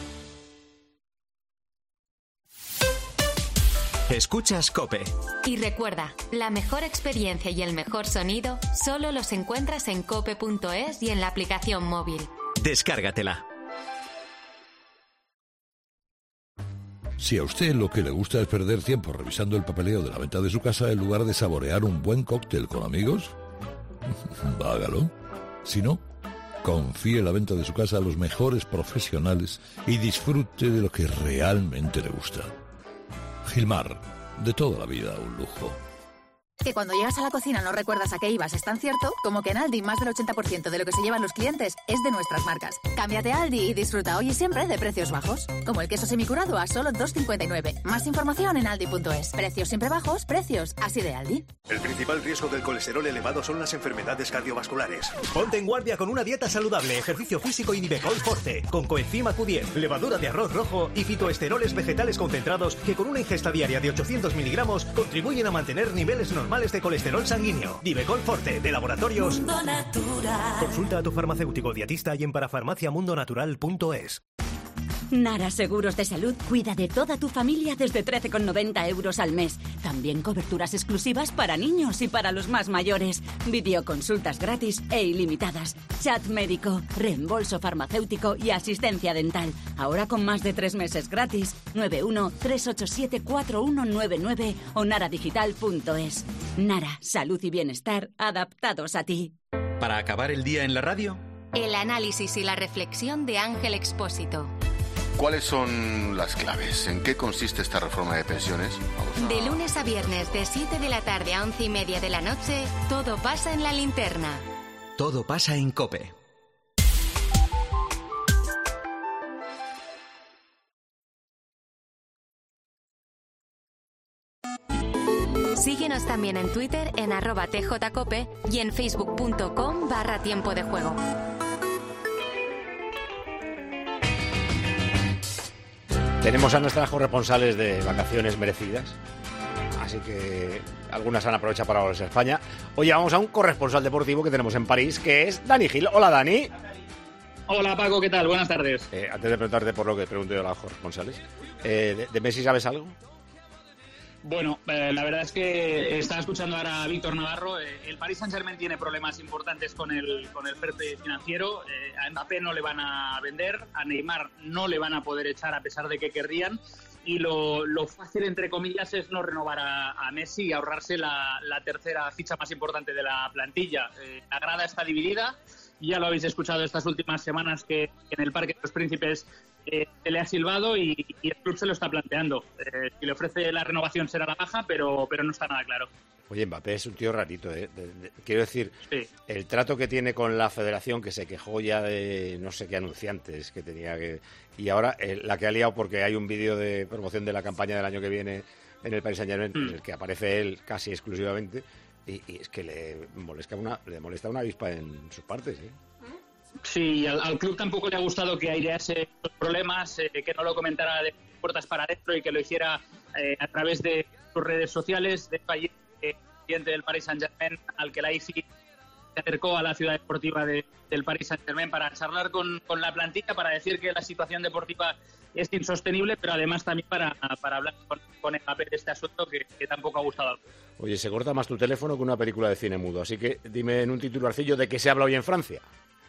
Escuchas COPE. Y recuerda, la mejor experiencia y el mejor sonido solo los encuentras en cope punto es y en la aplicación móvil. Descárgatela. Si a usted lo que le gusta es perder tiempo revisando el papeleo de la venta de su casa en lugar de saborear un buen cóctel con amigos, hágalo. Si no, confíe la venta de su casa a los mejores profesionales y disfrute de lo que realmente le gusta. Gilmar, de toda la vida un lujo. Que cuando llegas a la cocina no recuerdas a qué ibas es tan cierto como que en Aldi más del ochenta por ciento de lo que se llevan los clientes es de nuestras marcas. Cámbiate a Aldi y disfruta hoy y siempre de precios bajos. Como el queso semicurado a solo dos cincuenta y nueve. Más información en aldi punto es. Precios siempre bajos, precios así de Aldi. El principal riesgo del colesterol elevado son las enfermedades cardiovasculares. Ponte en guardia con una dieta saludable, ejercicio físico y Nivecol Forte, con coenzima Q diez, levadura de arroz rojo y fitoesteroles vegetales concentrados que con una ingesta diaria de ochocientos miligramos contribuyen a mantener niveles normales de colesterol sanguíneo. Nivecol Forte, de Laboratorios Mundo Natural. Consulta a tu farmacéutico dietista y en parafarmacia mundo natural punto es. Nara Seguros de Salud cuida de toda tu familia desde trece con noventa euros al mes. También coberturas exclusivas para niños y para los más mayores. Videoconsultas gratis e ilimitadas. Chat médico, reembolso farmacéutico y asistencia dental. Ahora con más de tres meses gratis. nueve uno tres ocho siete cuatro uno nueve nueve o naradigital punto es. Nara, salud y bienestar adaptados a ti. Para acabar el día en la radio, El análisis y la reflexión de Ángel Expósito. ¿Cuáles son las claves? ¿En qué consiste esta reforma de pensiones? Vamos a... De lunes a viernes, de siete de la tarde a once y media de la noche, todo pasa en la linterna. todo pasa en COPE. Síguenos también en Twitter en arroba tjcope y en facebook.com barra tiempo de juego. Tenemos a nuestras corresponsales de vacaciones merecidas, así que algunas han aprovechado para volverse a España. Hoy vamos a un corresponsal deportivo que tenemos en París, que es Dani Gil. Hola, Dani. Hola, Paco, ¿qué tal? Buenas tardes. Eh, antes de preguntarte por lo que pregunto yo a los corresponsales, eh, ¿de, ¿de Messi sabes algo? Bueno, eh, la verdad es que estaba escuchando ahora a Víctor Navarro. Eh, el Paris Saint-Germain tiene problemas importantes con el con el fair play financiero. Eh, a Mbappé no le van a vender, a Neymar no le van a poder echar a pesar de que querrían. Y lo, lo fácil, entre comillas, es no renovar a, a Messi y ahorrarse la, la tercera ficha más importante de la plantilla. Eh, la grada está dividida. Ya lo habéis escuchado estas últimas semanas que en el Parque de los Príncipes eh, se le ha silbado y, y el club se lo está planteando. Eh, si le ofrece la renovación será la baja, pero, pero no está nada claro. Oye, Mbappé es un tío rarito, ¿eh? De, de, quiero decir, sí. El trato que tiene con la federación, que se quejó ya de no sé qué anunciantes que tenía que... Y ahora eh, la que ha liado porque hay un vídeo de promoción de la campaña del año que viene en el Paris Saint-Germain, mm. en el que aparece él casi exclusivamente, y, y es que le molesta una, le molesta una avispa en sus partes, ¿eh? Sí, al, al club tampoco le ha gustado que airease los problemas, eh, que no lo comentara de puertas para adentro y que lo hiciera eh, a través de sus redes sociales. De hecho, ayer el presidente del Paris Saint-Germain, al que la I C I se acercó a la ciudad deportiva de, del Paris Saint-Germain para charlar con, con la plantilla, para decir que la situación deportiva es insostenible, pero además también para, para hablar con, con Mbappé de este asunto que, que tampoco ha gustado. Oye, se corta más tu teléfono que una película de cine mudo, así que dime en un titularcillo de qué se habla hoy en Francia.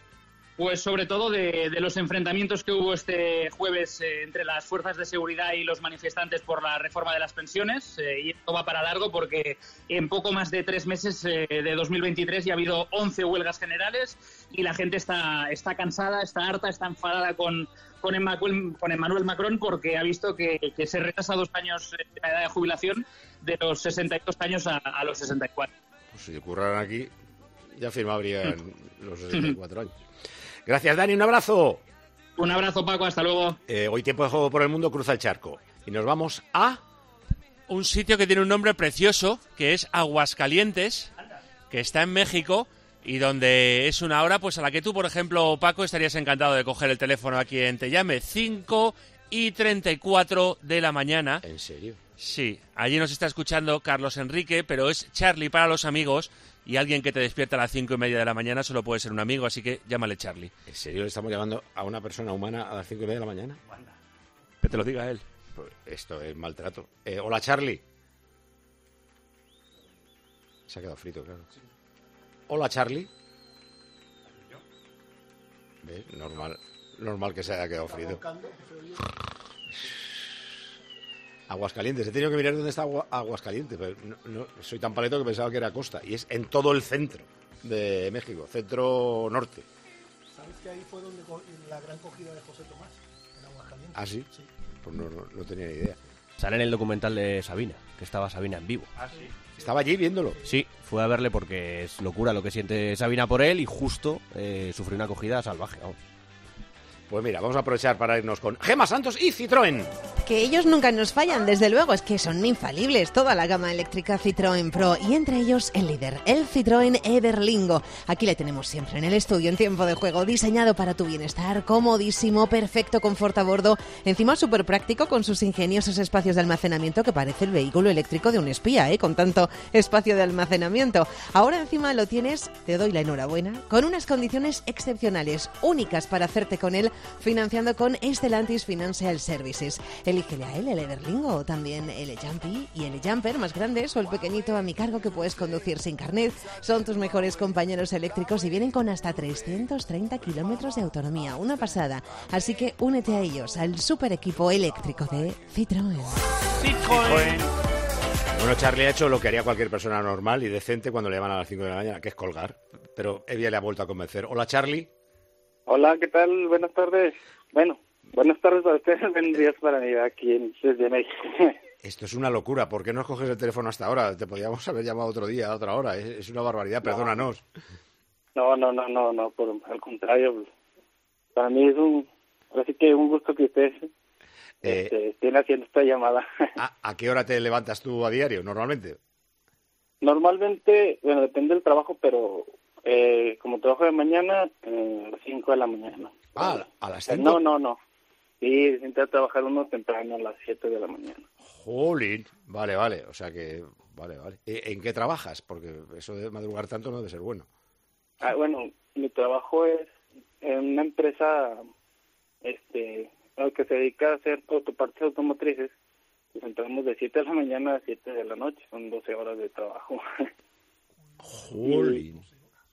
Pues sobre todo de, de los enfrentamientos que hubo este jueves eh, entre las fuerzas de seguridad y los manifestantes por la reforma de las pensiones. Eh, y esto va para largo porque en poco más de tres meses eh, de dos mil veintitrés ya ha habido once huelgas generales y la gente está, está cansada, está harta, está enfadada con, con, Emmanuel, con Emmanuel Macron porque ha visto que, que se retrasa dos años la edad de jubilación de los sesenta y dos años a, a los sesenta y cuatro. Pues si ocurrieran aquí, ya firmarían los sesenta y cuatro años. Gracias, Dani, un abrazo. Un abrazo, Paco, hasta luego. Eh, hoy Tiempo de Juego por el Mundo cruza el charco y nos vamos a... un sitio que tiene un nombre precioso, que es Aguascalientes, que está en México y donde es una hora pues a la que tú, por ejemplo, Paco, estarías encantado de coger el teléfono a quien te llame. cinco y treinta y cuatro de la mañana. ¿En serio? Sí, allí nos está escuchando Carlos Enrique, pero es Charlie para los amigos. Y alguien que te despierta a las cinco y media de la mañana solo puede ser un amigo, así que llámale Charlie. ¿En serio le estamos llamando a una persona humana a las cinco y media de la mañana? Que te lo diga él. Pues esto es maltrato. Eh, hola, Charlie. Se ha quedado frito, claro. Sí. Hola, Charlie. ¿Ves? Normal, normal que se haya quedado frío. Aguascalientes, he tenido que mirar dónde está Agua, Aguascalientes, pero no, no, soy tan paleto que pensaba que era costa, y es en todo el centro de México, centro-norte. ¿Sabes que ahí fue donde la gran cogida de José Tomás, en Aguascalientes? ¿Ah, sí? Sí. Pues no, no, no tenía ni idea. Sale en el documental de Sabina, que estaba Sabina en vivo. ¿Ah, sí? ¿Estaba allí viéndolo? Sí, fue a verle porque es locura lo que siente Sabina por él y justo eh, sufrió una acogida salvaje, vamos. Pues mira, vamos a aprovechar para irnos con Gemma Santos y Citroën. Que ellos nunca nos fallan, desde luego, es que son infalibles. Toda la gama eléctrica Citroën Pro y entre ellos el líder, el Citroën Everlingo. Aquí le tenemos siempre en el estudio en tiempo de juego, diseñado para tu bienestar, comodísimo, perfecto confort a bordo, encima súper práctico con sus ingeniosos espacios de almacenamiento que parece el vehículo eléctrico de un espía, ¿eh? Con tanto espacio de almacenamiento. Ahora encima lo tienes, te doy la enhorabuena, con unas condiciones excepcionales, únicas para hacerte con él, financiando con Stellantis Financial Services. Elígele a él el Everlingo o también el Jumpy y el Jumper más grandes o el pequeñito a mi cargo que puedes conducir sin carnet. Son tus mejores compañeros eléctricos y vienen con hasta trescientos treinta kilómetros de autonomía. Una pasada. Así que únete a ellos, al super equipo eléctrico de Citroën. Citroën. Bueno, Charlie ha hecho lo que haría cualquier persona normal y decente cuando le llaman a las cinco de la mañana, que es colgar. Pero Evia le ha vuelto a convencer. Hola, Charlie. Hola, ¿qué tal? Buenas tardes. Bueno, buenas tardes para ustedes, buenos días para mí aquí en, desde México. Esto es una locura. ¿Por qué no coges el teléfono hasta ahora? Te podíamos haber llamado otro día, a otra hora. Es, es una barbaridad, perdónanos. No, no, no, no, no, por, al contrario. Para mí es un, así que un gusto que ustedes eh, este, estén haciendo esta llamada. ¿a, ¿A qué hora te levantas tú a diario, normalmente? Normalmente, bueno, depende del trabajo, pero... Eh, como trabajo de mañana, eh, a las cinco de la mañana. Ah, ¿a las cinco? No, no, no. Sí, intenté trabajar uno temprano a las siete de la mañana. Jolín. Vale, vale. O sea que... Vale, vale. ¿En qué trabajas? Porque eso de madrugar tanto no debe ser bueno. Ah, bueno, mi trabajo es en una empresa este, que se dedica a hacer autopartes automotrices. Pues entramos de siete de la mañana a siete de la noche. Son doce horas de trabajo. Jolín.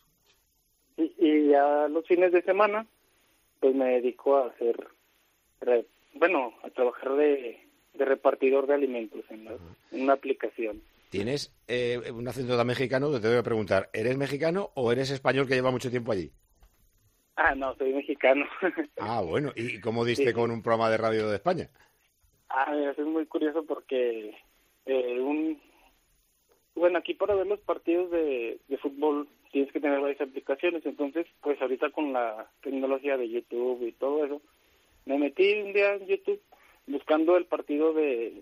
Y, y ya los fines de semana, pues me dedico a hacer, re, bueno, a trabajar de, de repartidor de alimentos en, la, en una aplicación. Tienes eh, un acento tan mexicano que te voy a preguntar, ¿eres mexicano o eres español que lleva mucho tiempo allí? Ah, no, soy mexicano. Ah, bueno, ¿y cómo diste sí. con un programa de radio de España? Ah, es muy curioso porque eh, un... Bueno, aquí para ver los partidos de, de fútbol tienes que tener varias aplicaciones, entonces pues ahorita con la tecnología de YouTube y todo eso, me metí un día en YouTube buscando el partido de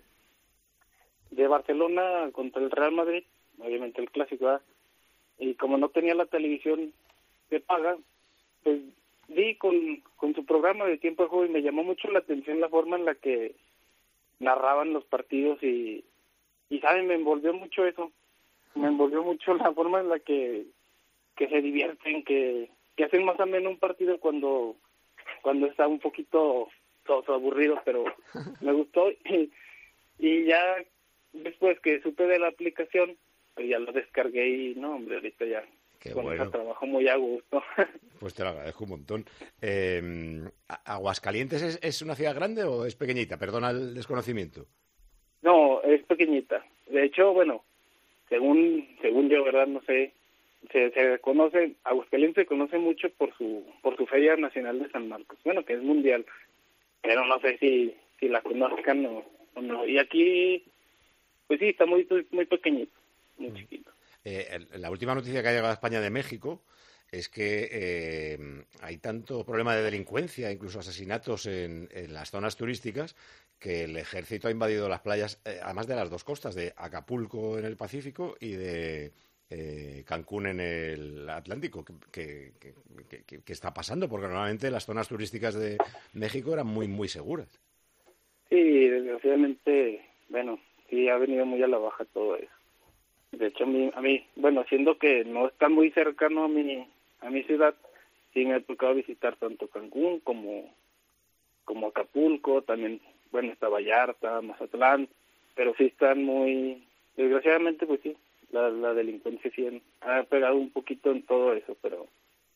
de Barcelona contra el Real Madrid, obviamente el clásico, ¿verdad? Y como no tenía la televisión que paga, pues vi con, con su programa de tiempo de juego y me llamó mucho la atención la forma en la que narraban los partidos y, y ¿saben? Me envolvió mucho eso. Me envolvió mucho la forma en la que, que se divierten, que, que hacen más o menos un partido cuando cuando está un poquito soso, aburrido, pero me gustó. Y, y ya después que supe de la aplicación, pues ya lo descargué y no, hombre, ahorita ya Qué con bueno. ese trabajo muy a gusto. Pues te lo agradezco un montón. Eh, ¿Aguascalientes es, es una ciudad grande o es pequeñita? Perdona el desconocimiento. No, es pequeñita. De hecho, bueno, según según yo, verdad, no sé, se, se conoce, Aguascalientes se conoce mucho por su por su Feria Nacional de San Marcos, bueno, que es mundial, pero no sé si si la conozcan o, o no. Y aquí, pues sí, está muy muy pequeñito, muy mm. chiquito. Eh, la última noticia que ha llegado a España de México es que eh, hay tanto problema de delincuencia, incluso asesinatos en, en las zonas turísticas, que el ejército ha invadido las playas, eh, además de las dos costas, de Acapulco en el Pacífico y de eh, Cancún en el Atlántico. ¿Qué que, que, que, que está pasando? Porque normalmente las zonas turísticas de México eran muy, muy seguras. Sí, desgraciadamente, bueno, sí ha venido muy a la baja todo eso. De hecho, a mí, a mí, bueno, siendo que no está muy cercano a mi, a mi ciudad, sí me ha tocado visitar tanto Cancún como, como Acapulco, también, bueno, está Vallarta, Mazatlán, pero sí están muy, desgraciadamente, pues sí, la, la delincuencia sí ha pegado un poquito en todo eso, pero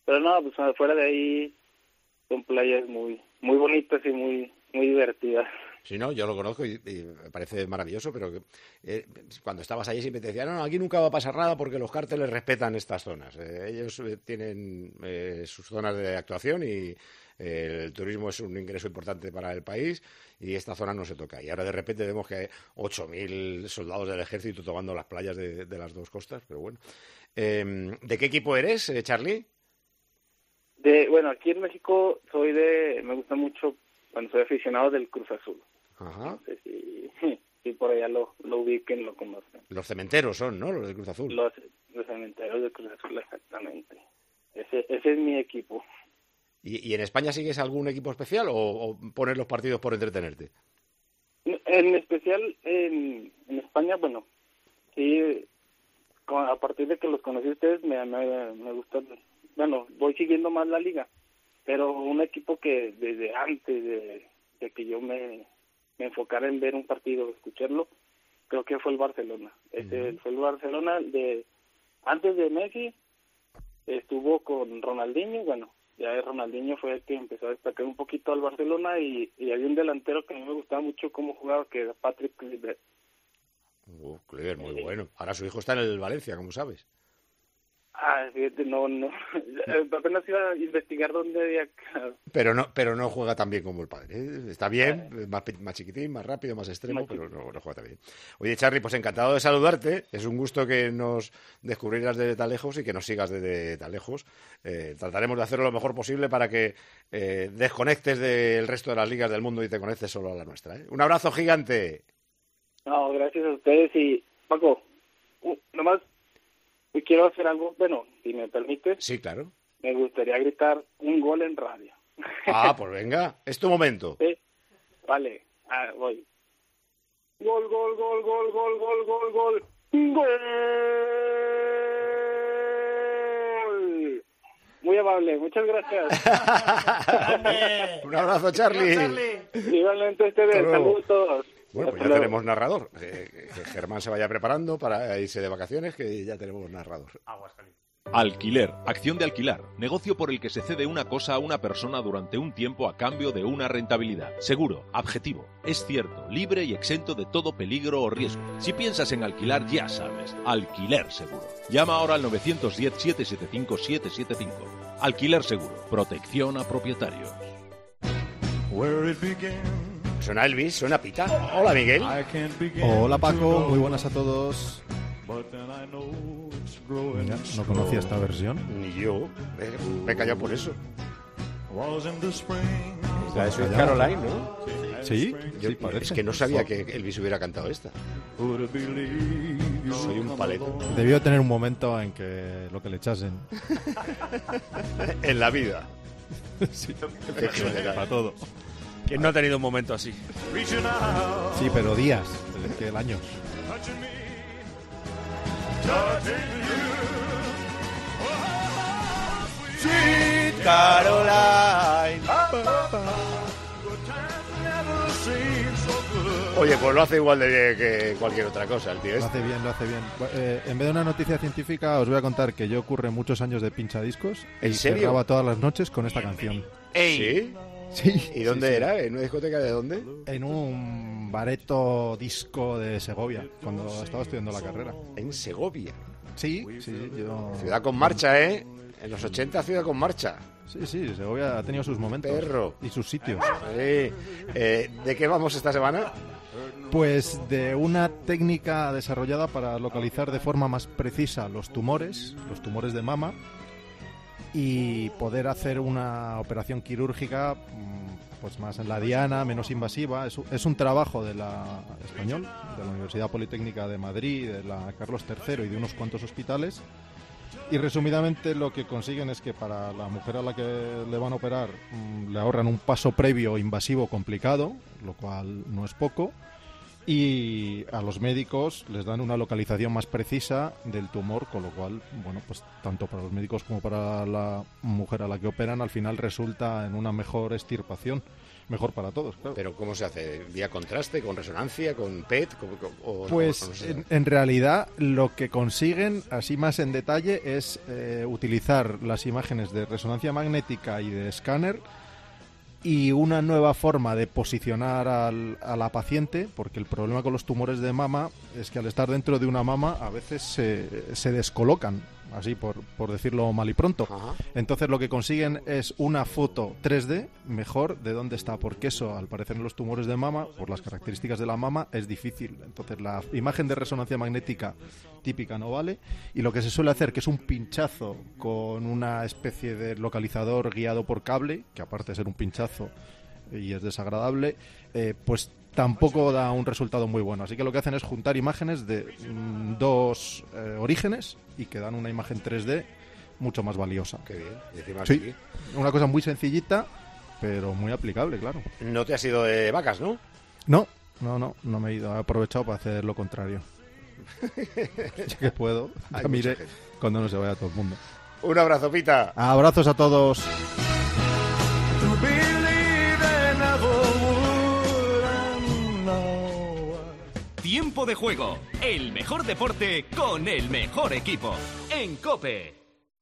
pero no, pues fuera de ahí son playas muy muy bonitas y muy muy divertidas. Sí, no, yo lo conozco y, y me parece maravilloso, pero que, eh, cuando estabas allí siempre te decían, no, no, aquí nunca va a pasar nada porque los cárteles respetan estas zonas. Eh, ellos eh, tienen eh, sus zonas de actuación y eh, el turismo es un ingreso importante para el país y esta zona no se toca. Y ahora de repente vemos que hay ocho mil soldados del ejército tomando las playas de, de las dos costas, pero bueno. Eh, ¿De qué equipo eres, eh, Charlie? De, bueno, aquí en México soy de, me gusta mucho, bueno, soy aficionado del Cruz Azul. Ajá. No sé si, si por allá lo, lo ubiquen, lo conocen. Los cementeros son, ¿no? Los de Cruz Azul. Los, los cementeros de Cruz Azul, exactamente. Ese, ese es mi equipo. ¿Y, y en España sigues algún equipo especial o, o pones los partidos por entretenerte? En especial en, en España, bueno, sí, con, a partir de que los conocí a ustedes me, me, me gustan, bueno, voy siguiendo más la liga, pero un equipo que desde antes de, de que yo me... me enfocara en ver un partido, escucharlo, creo que fue el Barcelona. Ese uh-huh. fue el Barcelona de antes de Messi, estuvo con Ronaldinho, bueno, ya Ronaldinho fue el que empezó a destacar un poquito al Barcelona y, y había un delantero que a mí me gustaba mucho cómo jugaba, que era Patrick Kluivert. Uh, Kluivert, muy bueno. Ahora su hijo está en el Valencia, como sabes. Ah, fíjate, no, no. Apenas iba a investigar dónde había... Pero no, pero no juega tan bien como el padre, ¿eh? Está bien, eh. más, más chiquitín, más rápido, más extremo, más pero no, no juega tan bien. Oye, Charly, pues encantado de saludarte. Es un gusto que nos descubrieras desde tan lejos y que nos sigas desde tan lejos. Eh, trataremos de hacerlo lo mejor posible para que eh, desconectes del resto de las ligas del mundo y te conectes solo a la nuestra, ¿eh? Un abrazo gigante. No, gracias a ustedes y, Paco, uh, nomás... Y quiero hacer algo, bueno, si me permites. Sí, claro. Me gustaría gritar un gol en radio. Ah, pues venga, es tu momento. Sí, vale, ah, voy. Gol, gol, gol, gol, gol, gol, gol, gol. ¡Gol! Muy amable, muchas gracias. Un abrazo, Charly. Igualmente ustedes, saludos a todos. Bueno, pues ya tenemos narrador. Eh, que Germán se vaya preparando para irse de vacaciones, que ya tenemos narrador. Alquiler, acción de alquilar, negocio por el que se cede una cosa a una persona durante un tiempo a cambio de una rentabilidad. Seguro, objetivo, es cierto, libre y exento de todo peligro o riesgo. Si piensas en alquilar, ya sabes, Alquiler Seguro. Llama ahora al nueve uno cero, siete siete cinco, siete siete cinco. Alquiler Seguro, protección a propietarios. Suena Elvis, suena Pita. Hola, Miguel. Hola, Paco. Muy buenas a todos. Mira, no conocía esta versión. Ni yo. Eh, me he callado por eso. La de Sweet Caroline, ¿no? Sí, yo, sí parece. Es que no sabía que Elvis hubiera cantado esta. Soy un paleto. Debió tener un momento en que lo que le echasen. En la vida. Sí, para todo. ¿Quién no ha tenido un momento así? Sí, pero días, desde que el año. Sweet Caroline. Oye, pues lo hace igual de bien que cualquier otra cosa el tío este. Lo hace bien, lo hace bien. Eh, en vez de una noticia científica, os voy a contar que yo ocurre muchos años de pinchadiscos. ¿En y serio? cerraba todas las noches con esta canción. ¿Sí? ¿Sí? ¿Y dónde sí, sí. era? ¿En una discoteca de dónde? En un bareto disco de Segovia, cuando estaba estudiando la carrera. ¿En Segovia? Sí, sí, yo... Ciudad con marcha, ¿eh? En los ochenta, ciudad con marcha. Sí, sí, Segovia ha tenido sus momentos. Perro. Y sus sitios. Sí. Eh, ¿De qué vamos esta semana? Pues de una técnica desarrollada para localizar de forma más precisa los tumores, los tumores de mama, y poder hacer una operación quirúrgica pues más en la diana, menos invasiva. Es, es un trabajo de la español, de la Universidad Politécnica de Madrid, de la Carlos tercero y de unos cuantos hospitales. Y resumidamente lo que consiguen es que para la mujer a la que le van a operar mmm, le ahorran un paso previo invasivo complicado, lo cual no es poco, y a los médicos les dan una localización más precisa del tumor, con lo cual, bueno, pues tanto para los médicos como para la mujer a la que operan al final resulta en una mejor extirpación. mejor para todos, claro. ¿Pero cómo se hace? ¿Vía contraste, con resonancia, con P E T? O pues no, no sé. en, en realidad lo que consiguen, así más en detalle, es eh, utilizar las imágenes de resonancia magnética y de escáner y una nueva forma de posicionar al, a la paciente, porque el problema con los tumores de mama es que al estar dentro de una mama a veces se, se descolocan, así por, por decirlo mal y pronto. Ajá. Entonces lo que consiguen es una foto tres D mejor de dónde está, porque eso, al parecer en los tumores de mama, por las características de la mama, es difícil. Entonces la imagen de resonancia magnética típica no vale, y lo que se suele hacer, que es un pinchazo con una especie de localizador guiado por cable, que aparte de ser un pinchazo y es desagradable, eh, pues tampoco da un resultado muy bueno. Así que lo que hacen es juntar imágenes de mm, dos eh, orígenes y que dan una imagen tres D mucho más valiosa. Qué bien. Y encima sí, aquí. Una cosa muy sencillita, pero muy aplicable, claro. No te has ido de vacas, ¿no? No, no, no, no me he ido. He aprovechado para hacer lo contrario. Ya que puedo, ya miré cuando no se vaya todo el mundo. Un abrazo, Pita. Abrazos a todos. Tiempo de juego, el mejor deporte con el mejor equipo. En COPE.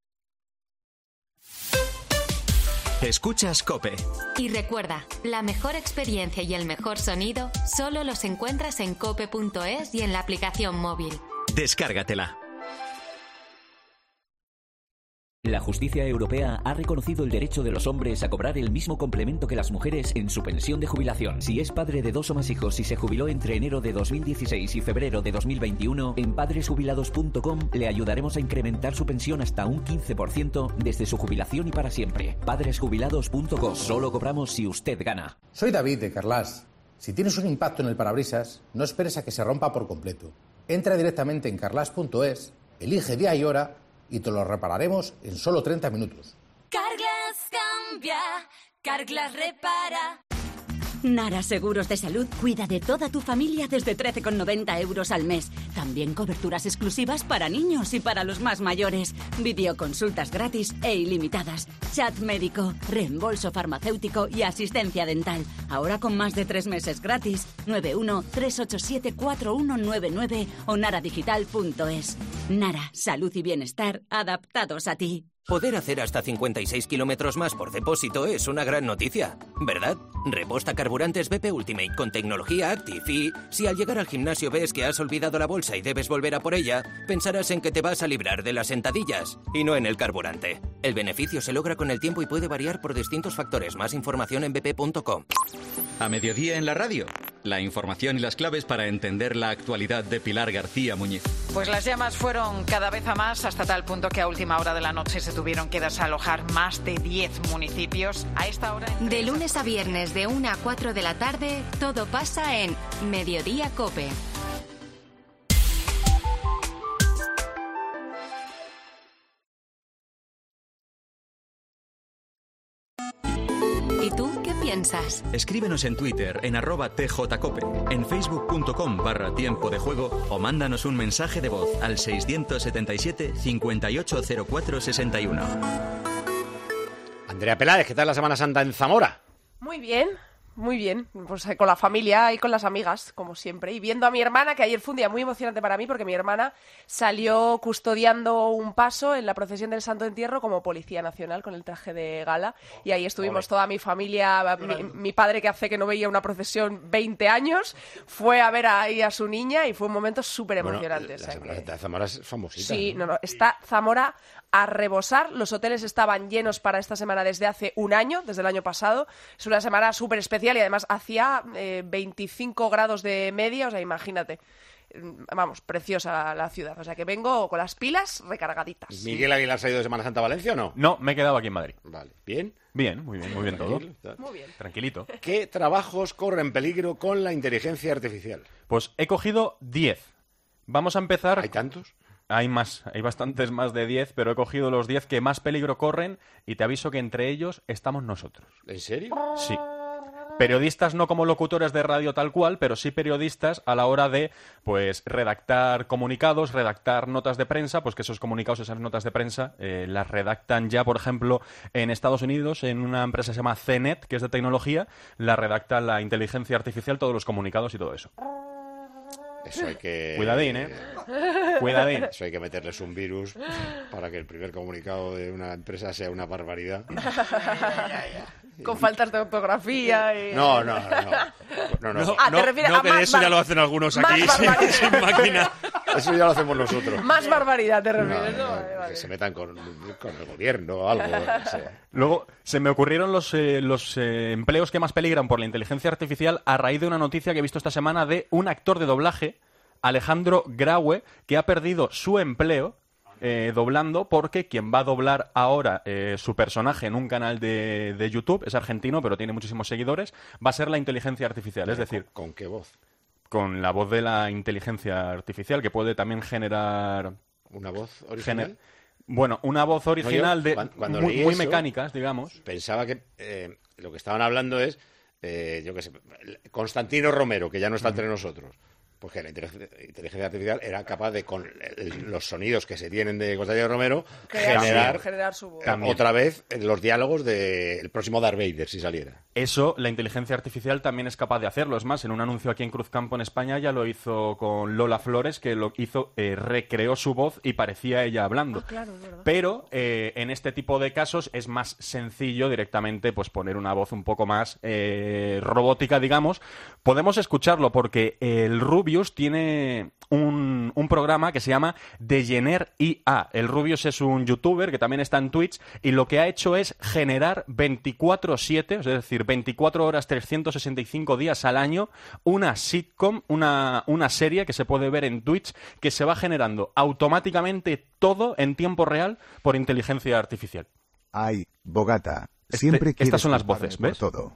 Escuchas COPE. Y recuerda, la mejor experiencia y el mejor sonido solo los encuentras en cope punto es y en la aplicación móvil. Descárgatela. La justicia europea ha reconocido el derecho de los hombres a cobrar el mismo complemento que las mujeres en su pensión de jubilación. Si es padre de dos o más hijos y se jubiló entre enero de dos mil dieciséis y febrero de dos mil veintiuno, en padres jubilados punto com le ayudaremos a incrementar su pensión hasta un quince por ciento desde su jubilación y para siempre. padres jubilados punto com. Solo cobramos si usted gana. Soy David de Carlas. Si tienes un impacto en el parabrisas, no esperes a que se rompa por completo. Entra directamente en carlas punto es, elige día y hora y te lo repararemos en solo treinta minutos. Carglass cambia, Carglass repara. Nara Seguros de Salud cuida de toda tu familia desde trece con noventa euros al mes. También coberturas exclusivas para niños y para los más mayores. Videoconsultas gratis e ilimitadas. Chat médico, reembolso farmacéutico y asistencia dental. Ahora con más de tres meses gratis. nueve uno tres ocho siete cuatro uno nueve nueve o naradigital punto es. Nara, salud y bienestar adaptados a ti. Poder hacer hasta cincuenta y seis kilómetros más por depósito es una gran noticia, ¿verdad? Reposta carburantes B P Ultimate con tecnología Active y si al llegar al gimnasio ves que has olvidado la bolsa y debes volver a por ella, pensarás en que te vas a librar de las sentadillas y no en el carburante. El beneficio se logra con el tiempo y puede variar por distintos factores. Más información en b p punto com. A mediodía en la radio, la información y las claves para entender la actualidad de Pilar García Muñiz. Pues las llamas fueron cada vez a más, hasta tal punto que a última hora de la noche se tuvieron que desalojar más de diez municipios. A esta hora... De lunes a viernes de una a cuatro de la tarde, todo pasa en Mediodía COPE. ¿Y tú qué piensas? Escríbenos en Twitter en arroba tjcope, en facebook punto com barra tiempo de juego o mándanos un mensaje de voz al seiscientos setenta y siete cincuenta y ocho cero cuatro sesenta y uno. Andrea Peláez, ¿qué tal la Semana Santa en Zamora? Muy bien, muy bien. Pues con la familia y con las amigas, como siempre. Y viendo a mi hermana, que ayer fue un día muy emocionante para mí, porque mi hermana salió custodiando un paso en la procesión del Santo Entierro como Policía Nacional con el traje de gala. Y ahí estuvimos toda mi familia, mi, mi padre, que hace que no veía una procesión veinte años, fue a ver ahí a su niña y fue un momento súper emocionante. Bueno, la Semana Santa de Zamora es famosita. Sí, no, no, está Zamora a rebosar. Los hoteles estaban llenos para esta semana desde hace un año, desde el año pasado. Es una semana súper especial y además hacía eh, veinticinco grados de media, o sea, imagínate. Vamos, preciosa la, la ciudad. O sea, que vengo con las pilas recargaditas. ¿Miguel Aguilar se ha ido de Semana Santa a Valencia o no? No, me he quedado aquí en Madrid. Vale. ¿Bien? Bien, muy bien, muy bien todo. Muy bien. Tranquilito. ¿Qué trabajos corren peligro con la inteligencia artificial? Pues he cogido diez. Vamos a empezar... ¿Hay tantos? Hay más, hay bastantes más de diez, pero he cogido los diez que más peligro corren y te aviso que entre ellos estamos nosotros. ¿En serio? Sí. Periodistas no como locutores de radio tal cual, pero sí periodistas a la hora de pues redactar comunicados, redactar notas de prensa, pues que esos comunicados, esas notas de prensa, eh, las redactan ya, por ejemplo, en Estados Unidos, en una empresa que se llama C net, que es de tecnología, la redacta la inteligencia artificial, todos los comunicados y todo eso. Eso hay que... Cuidadín, ¿eh? Cuidadín. Eso hay que meterles un virus para que el primer comunicado de una empresa sea una barbaridad. Con faltas de ortografía y... No, no, no. No, no. Ah, ¿te no, refieres no, a que más de eso bar- ya lo hacen algunos más aquí sin, barbaridad? sin máquina. Eso ya lo hacemos nosotros. Más barbaridad, te No, refieres, ¿no? no, Vale, vale. que se metan con, con el gobierno o algo. No sé. Luego, se me ocurrieron los, eh, los eh, empleos que más peligran por la inteligencia artificial a raíz de una noticia que he visto esta semana de un actor de doblaje, Alejandro Graue, que ha perdido su empleo eh, doblando porque quien va a doblar ahora eh, su personaje en un canal de, de YouTube, es argentino pero tiene muchísimos seguidores, va a ser la inteligencia artificial, es decir... ¿Con, con qué voz? Con la voz de la inteligencia artificial, que puede también generar... ¿Una voz original? Gener... Bueno, una voz original No, yo, de cuando, cuando muy, leí muy eso, mecánicas, digamos. Pensaba que eh, lo que estaban hablando es, eh, yo qué sé, Constantino Romero, que ya no está entre nosotros. Porque la inteligencia artificial era capaz de, con el, los sonidos que se tienen de Constantino Romero, Crear generar, su- generar su voz. También. otra vez los diálogos del próximo Darth Vader, si saliera. Eso, la inteligencia artificial también es capaz de hacerlo. Es más, en un anuncio aquí en Cruzcampo, en España, ya lo hizo con Lola Flores, que lo hizo, eh, recreó su voz y parecía ella hablando. Ah, claro, es verdad. Pero eh, en este tipo de casos es más sencillo directamente pues poner una voz un poco más eh, robótica, digamos. Podemos escucharlo porque el Rubius tiene un, un programa que se llama Degener I A. El Rubius es un youtuber que también está en Twitch y lo que ha hecho es generar veinticuatro siete, es decir, veinticuatro horas, trescientos sesenta y cinco días al año, una sitcom, una, una serie que se puede ver en Twitch que se va generando automáticamente todo en tiempo real por inteligencia artificial. Ay, Bogata, Este- siempre estas quieres son las culparme voces, por ¿ves? todo.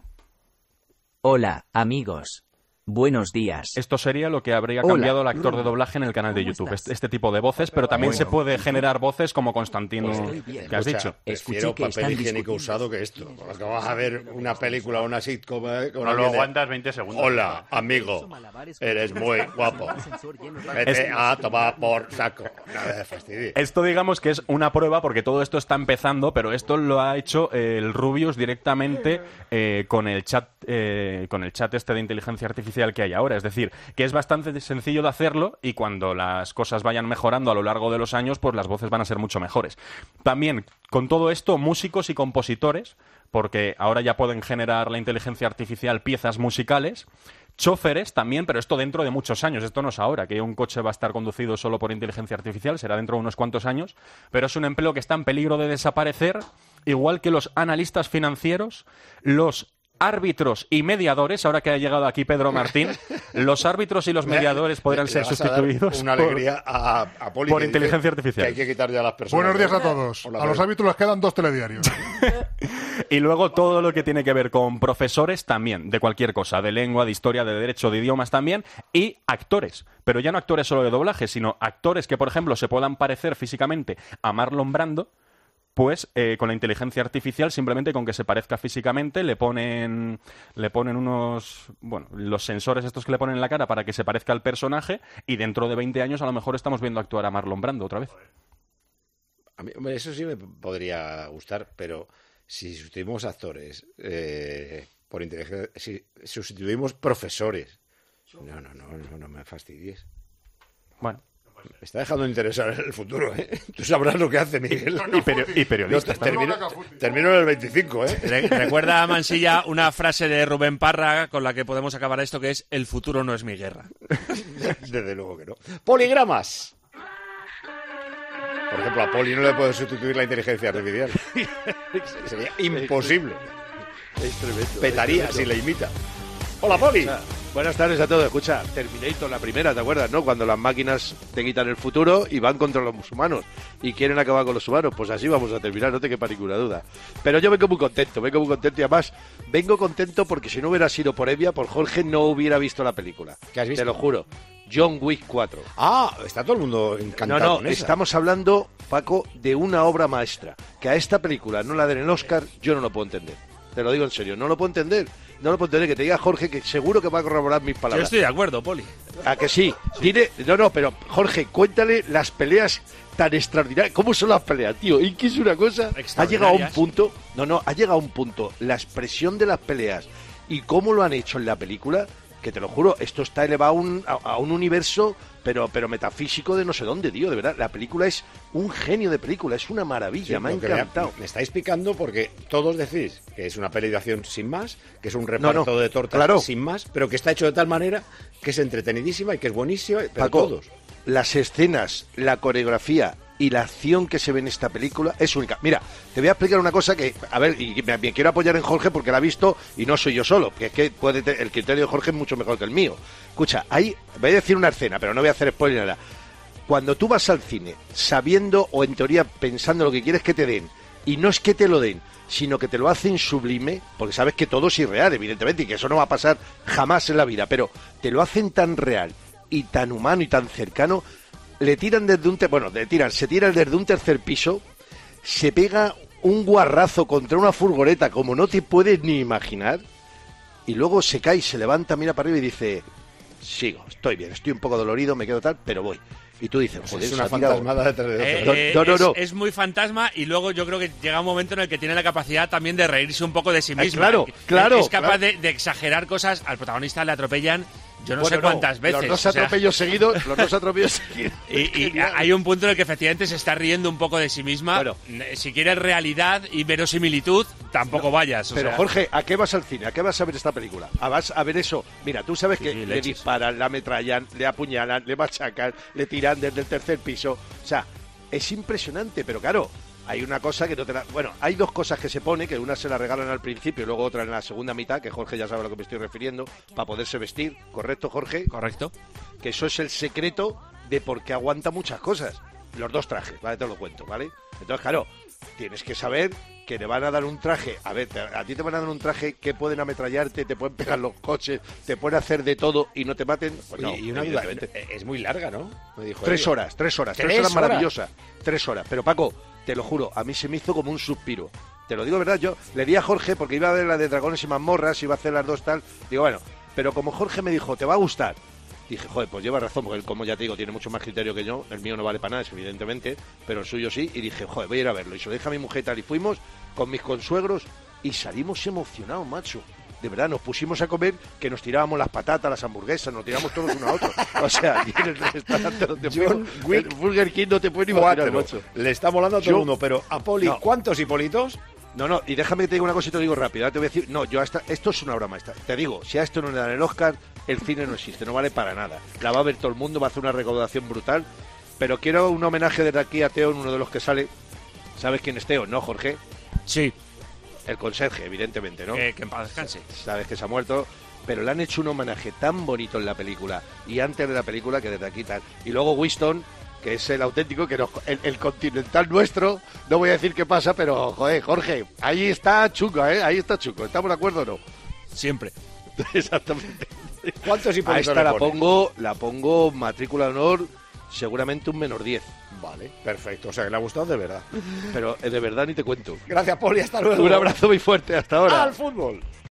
Hola, amigos. Buenos días. Esto sería lo que habría Hola. cambiado el actor de doblaje en el canal de YouTube. Este, este tipo de voces, pero también Bueno. se puede generar voces como Constantino, Estoy bien. que has Escucha, dicho. prefiero que papel están higiénico discutiendo. usado que esto. Porque vas a ver una película o una sitcom eh, con No alguien lo de, aguantas veinte segundos. Hola, amigo. Eres muy guapo. Vete a tomar por saco. No me fastidies. Esto digamos que es una prueba porque todo esto está empezando, pero esto lo ha hecho el Rubius directamente eh, con el chat eh, con el chat este de inteligencia artificial que hay ahora. Es decir, que es bastante sencillo de hacerlo y cuando las cosas vayan mejorando a lo largo de los años, pues las voces van a ser mucho mejores. También, con todo esto, músicos y compositores, porque ahora ya pueden generar la inteligencia artificial piezas musicales. Chóferes también, pero esto dentro de muchos años. Esto no es ahora, que un coche va a estar conducido solo por inteligencia artificial, será dentro de unos cuantos años, pero es un empleo que está en peligro de desaparecer, igual que los analistas financieros, los árbitros y mediadores. Ahora que ha llegado aquí Pedro Martín, los árbitros y los mediadores podrán Le ser vas a dar sustituidos una por- alegría a, a Poli, por que dice inteligencia artificial. Que hay que quitar ya a las personas. Buenos días a todos. Hola, A los Pedro. árbitros les quedan dos telediarios. Y luego todo lo que tiene que ver con profesores también, de cualquier cosa, de lengua, de historia, de derecho, de idiomas también, y actores. Pero ya no actores solo de doblaje, sino actores que, por ejemplo, se puedan parecer físicamente a Marlon Brando, pues eh, con la inteligencia artificial, simplemente con que se parezca físicamente, le ponen, le ponen unos, bueno, los sensores estos que le ponen en la cara para que se parezca al personaje, y dentro de veinte años a lo mejor estamos viendo actuar a Marlon Brando otra vez. A mí, hombre, eso sí me podría gustar, pero si sustituimos actores eh, por inteligencia, si sustituimos profesores, no, no, no, no, no me fastidies. Bueno. Me está dejando de interesar en el futuro, ¿eh? Tú sabrás lo que hace Miguel. Y, perio- y periodistas Yo te- también. termino, termino en el veinticinco, ¿eh? Re- Recuerda a Mansilla una frase de Rubén Parra con la que podemos acabar esto, que es: el futuro no es mi guerra. Desde luego que no. Poligramas. Por ejemplo, a Poli no le puede sustituir la inteligencia artificial. Sería imposible. Es tremendo. Petaría es si tremendo. le imita. Hola, Poli. Escucha, buenas tardes a todos. Escucha, Terminator, la primera, ¿te acuerdas, no? Cuando las máquinas te quitan el futuro y van contra los humanos y quieren acabar con los humanos, pues así vamos a terminar, no te quepa ninguna duda. Pero yo vengo muy contento, vengo muy contento y además vengo contento porque si no hubiera sido por Evia, por Jorge, no hubiera visto la película. ¿Qué has visto? Te lo juro. John Wick cuatro. Ah, está todo el mundo encantado No, no, con esa. estamos hablando, Paco, de una obra maestra. Que a esta película no la den el Oscar, yo no lo puedo entender. Te lo digo en serio, no lo puedo entender. no lo puedo entender, que te diga Jorge, que seguro que va a corroborar mis palabras. Yo estoy de acuerdo, Poli. ¿A que sí? sí? Tiene, no, no, pero Jorge, cuéntale las peleas tan extraordinarias. ¿Cómo son las peleas, tío? ¿Y qué es una cosa? Ha llegado a un punto, no, no, ha llegado a un punto, la expresión de las peleas y cómo lo han hecho en la película, que te lo juro, esto está elevado a un, a, a un universo, pero, pero metafísico de no sé dónde, tío, de verdad. La película es un genio de película, es una maravilla, Sí, me ha lo que encantado. Me, me estáis picando porque todos decís que es una peli de acción sin más, que es un reparto No, no, de tortas claro. sin más, pero que está hecho de tal manera que es entretenidísima y que es buenísima, pero Paco, todos. las escenas, la coreografía y la acción que se ve en esta película es única. Mira, te voy a explicar una cosa que, a ver, y me, me quiero apoyar en Jorge porque la ha visto y no soy yo solo, que es que puede te- el criterio de Jorge es mucho mejor que el mío. Escucha, ahí voy a decir una escena, pero no voy a hacer spoiler nada. Cuando tú vas al cine sabiendo o en teoría pensando lo que quieres que te den, y no es que te lo den, sino que te lo hacen sublime, porque sabes que todo es irreal, evidentemente, y que eso no va a pasar jamás en la vida, pero te lo hacen tan real y tan humano y tan cercano, le tiran desde un... Te- bueno, le tiran, se tiran desde un tercer piso, se pega un guarrazo contra una furgoneta como no te puedes ni imaginar, y luego se cae, se levanta, mira para arriba y dice, sigo, estoy bien, estoy un poco dolorido, me quedo tal, pero voy. Y tú dices, joder, es una se ha tirado- fantasmada detrás de Eh, otra. eh, no, no, es, no. es muy fantasma y luego yo creo que llega un momento en el que tiene la capacidad también de reírse un poco de sí Eh, mismo. claro, claro, Es capaz claro. de, de exagerar cosas. Al protagonista le atropellan yo no Bueno, sé cuántas veces. Los dos o sea, atropellos seguidos, los dos atropellos seguidos. y, y hay un punto en el que efectivamente se está riendo un poco de sí misma. Bueno. Si quieres realidad y verosimilitud, tampoco vayas. o Pero sea. Jorge, ¿a qué vas al cine? ¿A qué vas a ver esta película? ¿A vas a ver eso? Mira, tú sabes que sí, le leches. disparan, le ametrallan, le apuñalan, le machacan, le tiran desde el tercer piso. O sea, es impresionante, pero claro, hay una cosa que no te la... Bueno, hay dos cosas que se pone, que una se la regalan al principio y luego otra en la segunda mitad, que Jorge ya sabe a lo que me estoy refiriendo, para poderse vestir. ¿Correcto, Jorge? Correcto. Que eso es el secreto de por qué aguanta muchas cosas. Los dos trajes, ¿vale? Te lo cuento, ¿vale? Entonces, claro, tienes que saber que le van a dar un traje. A ver, te- a ti te van a dar un traje que pueden ametrallarte, te pueden pegar los coches, te pueden hacer de todo y no te maten. Pues no, Oye, y una duda, evidentemente. es muy larga, ¿no? Me dijo Tres ella. horas, tres horas, tres, ¿Tres horas horas? maravillosas. Tres horas. Pero Paco, te lo juro, a mí se me hizo como un suspiro. Te lo digo, ¿verdad? Yo le di a Jorge porque iba a ver la de Dragones y Mazmorras, iba a hacer las dos tal. Digo, bueno, pero como Jorge me dijo, te va a gustar. Dije, joder, pues lleva razón, porque él, como ya te digo, tiene mucho más criterio que yo. El mío no vale para nada, evidentemente, pero el suyo sí. Y dije, joder, voy a ir a verlo. Y se lo dije a mi mujer y tal. Y fuimos con mis consuegros y salimos emocionados, macho. De verdad, nos pusimos a comer que nos tirábamos las patatas, las hamburguesas, nos tiramos todos uno a otro. O sea, y en el restaurante donde John fuimos, Wick el Burger King no te puede ni imaginar, Cuatro. macho. Le está molando a todo Yo- el mundo, pero a Poli, No. ¿cuántos Hipolitos? No, no, y déjame que te diga una cosa y te lo digo rápido. Ahora te voy a decir, no, yo hasta, esto es una obra maestra. Te digo, si a esto no le dan el Oscar, el cine no existe, no vale para nada. La va a ver todo el mundo, va a hacer una recaudación brutal. Pero quiero un homenaje desde aquí a Teo, uno de los que sale. ¿Sabes quién es Teo, no, Jorge? Sí. El conserje, evidentemente, ¿no? Que, que en paz descanse. Sabes que se ha muerto, pero le han hecho un homenaje tan bonito en la película y antes de la película que desde aquí tal. Y luego Winston, que es el auténtico, que nos- el, el continental nuestro, no voy a decir qué pasa, pero joder, Jorge, ahí está Chuco, ¿eh? Ahí está Chuco, ¿estamos de acuerdo o no? Siempre. Exactamente. ¿Cuántos A Hipolitos esta le la pones? pongo, la pongo matrícula de honor, seguramente un menor diez. Vale, perfecto. O sea, que le ha gustado de verdad. Pero eh, de verdad ni te cuento. Gracias, Poli. Hasta luego. Un abrazo muy fuerte, hasta ahora. Al fútbol.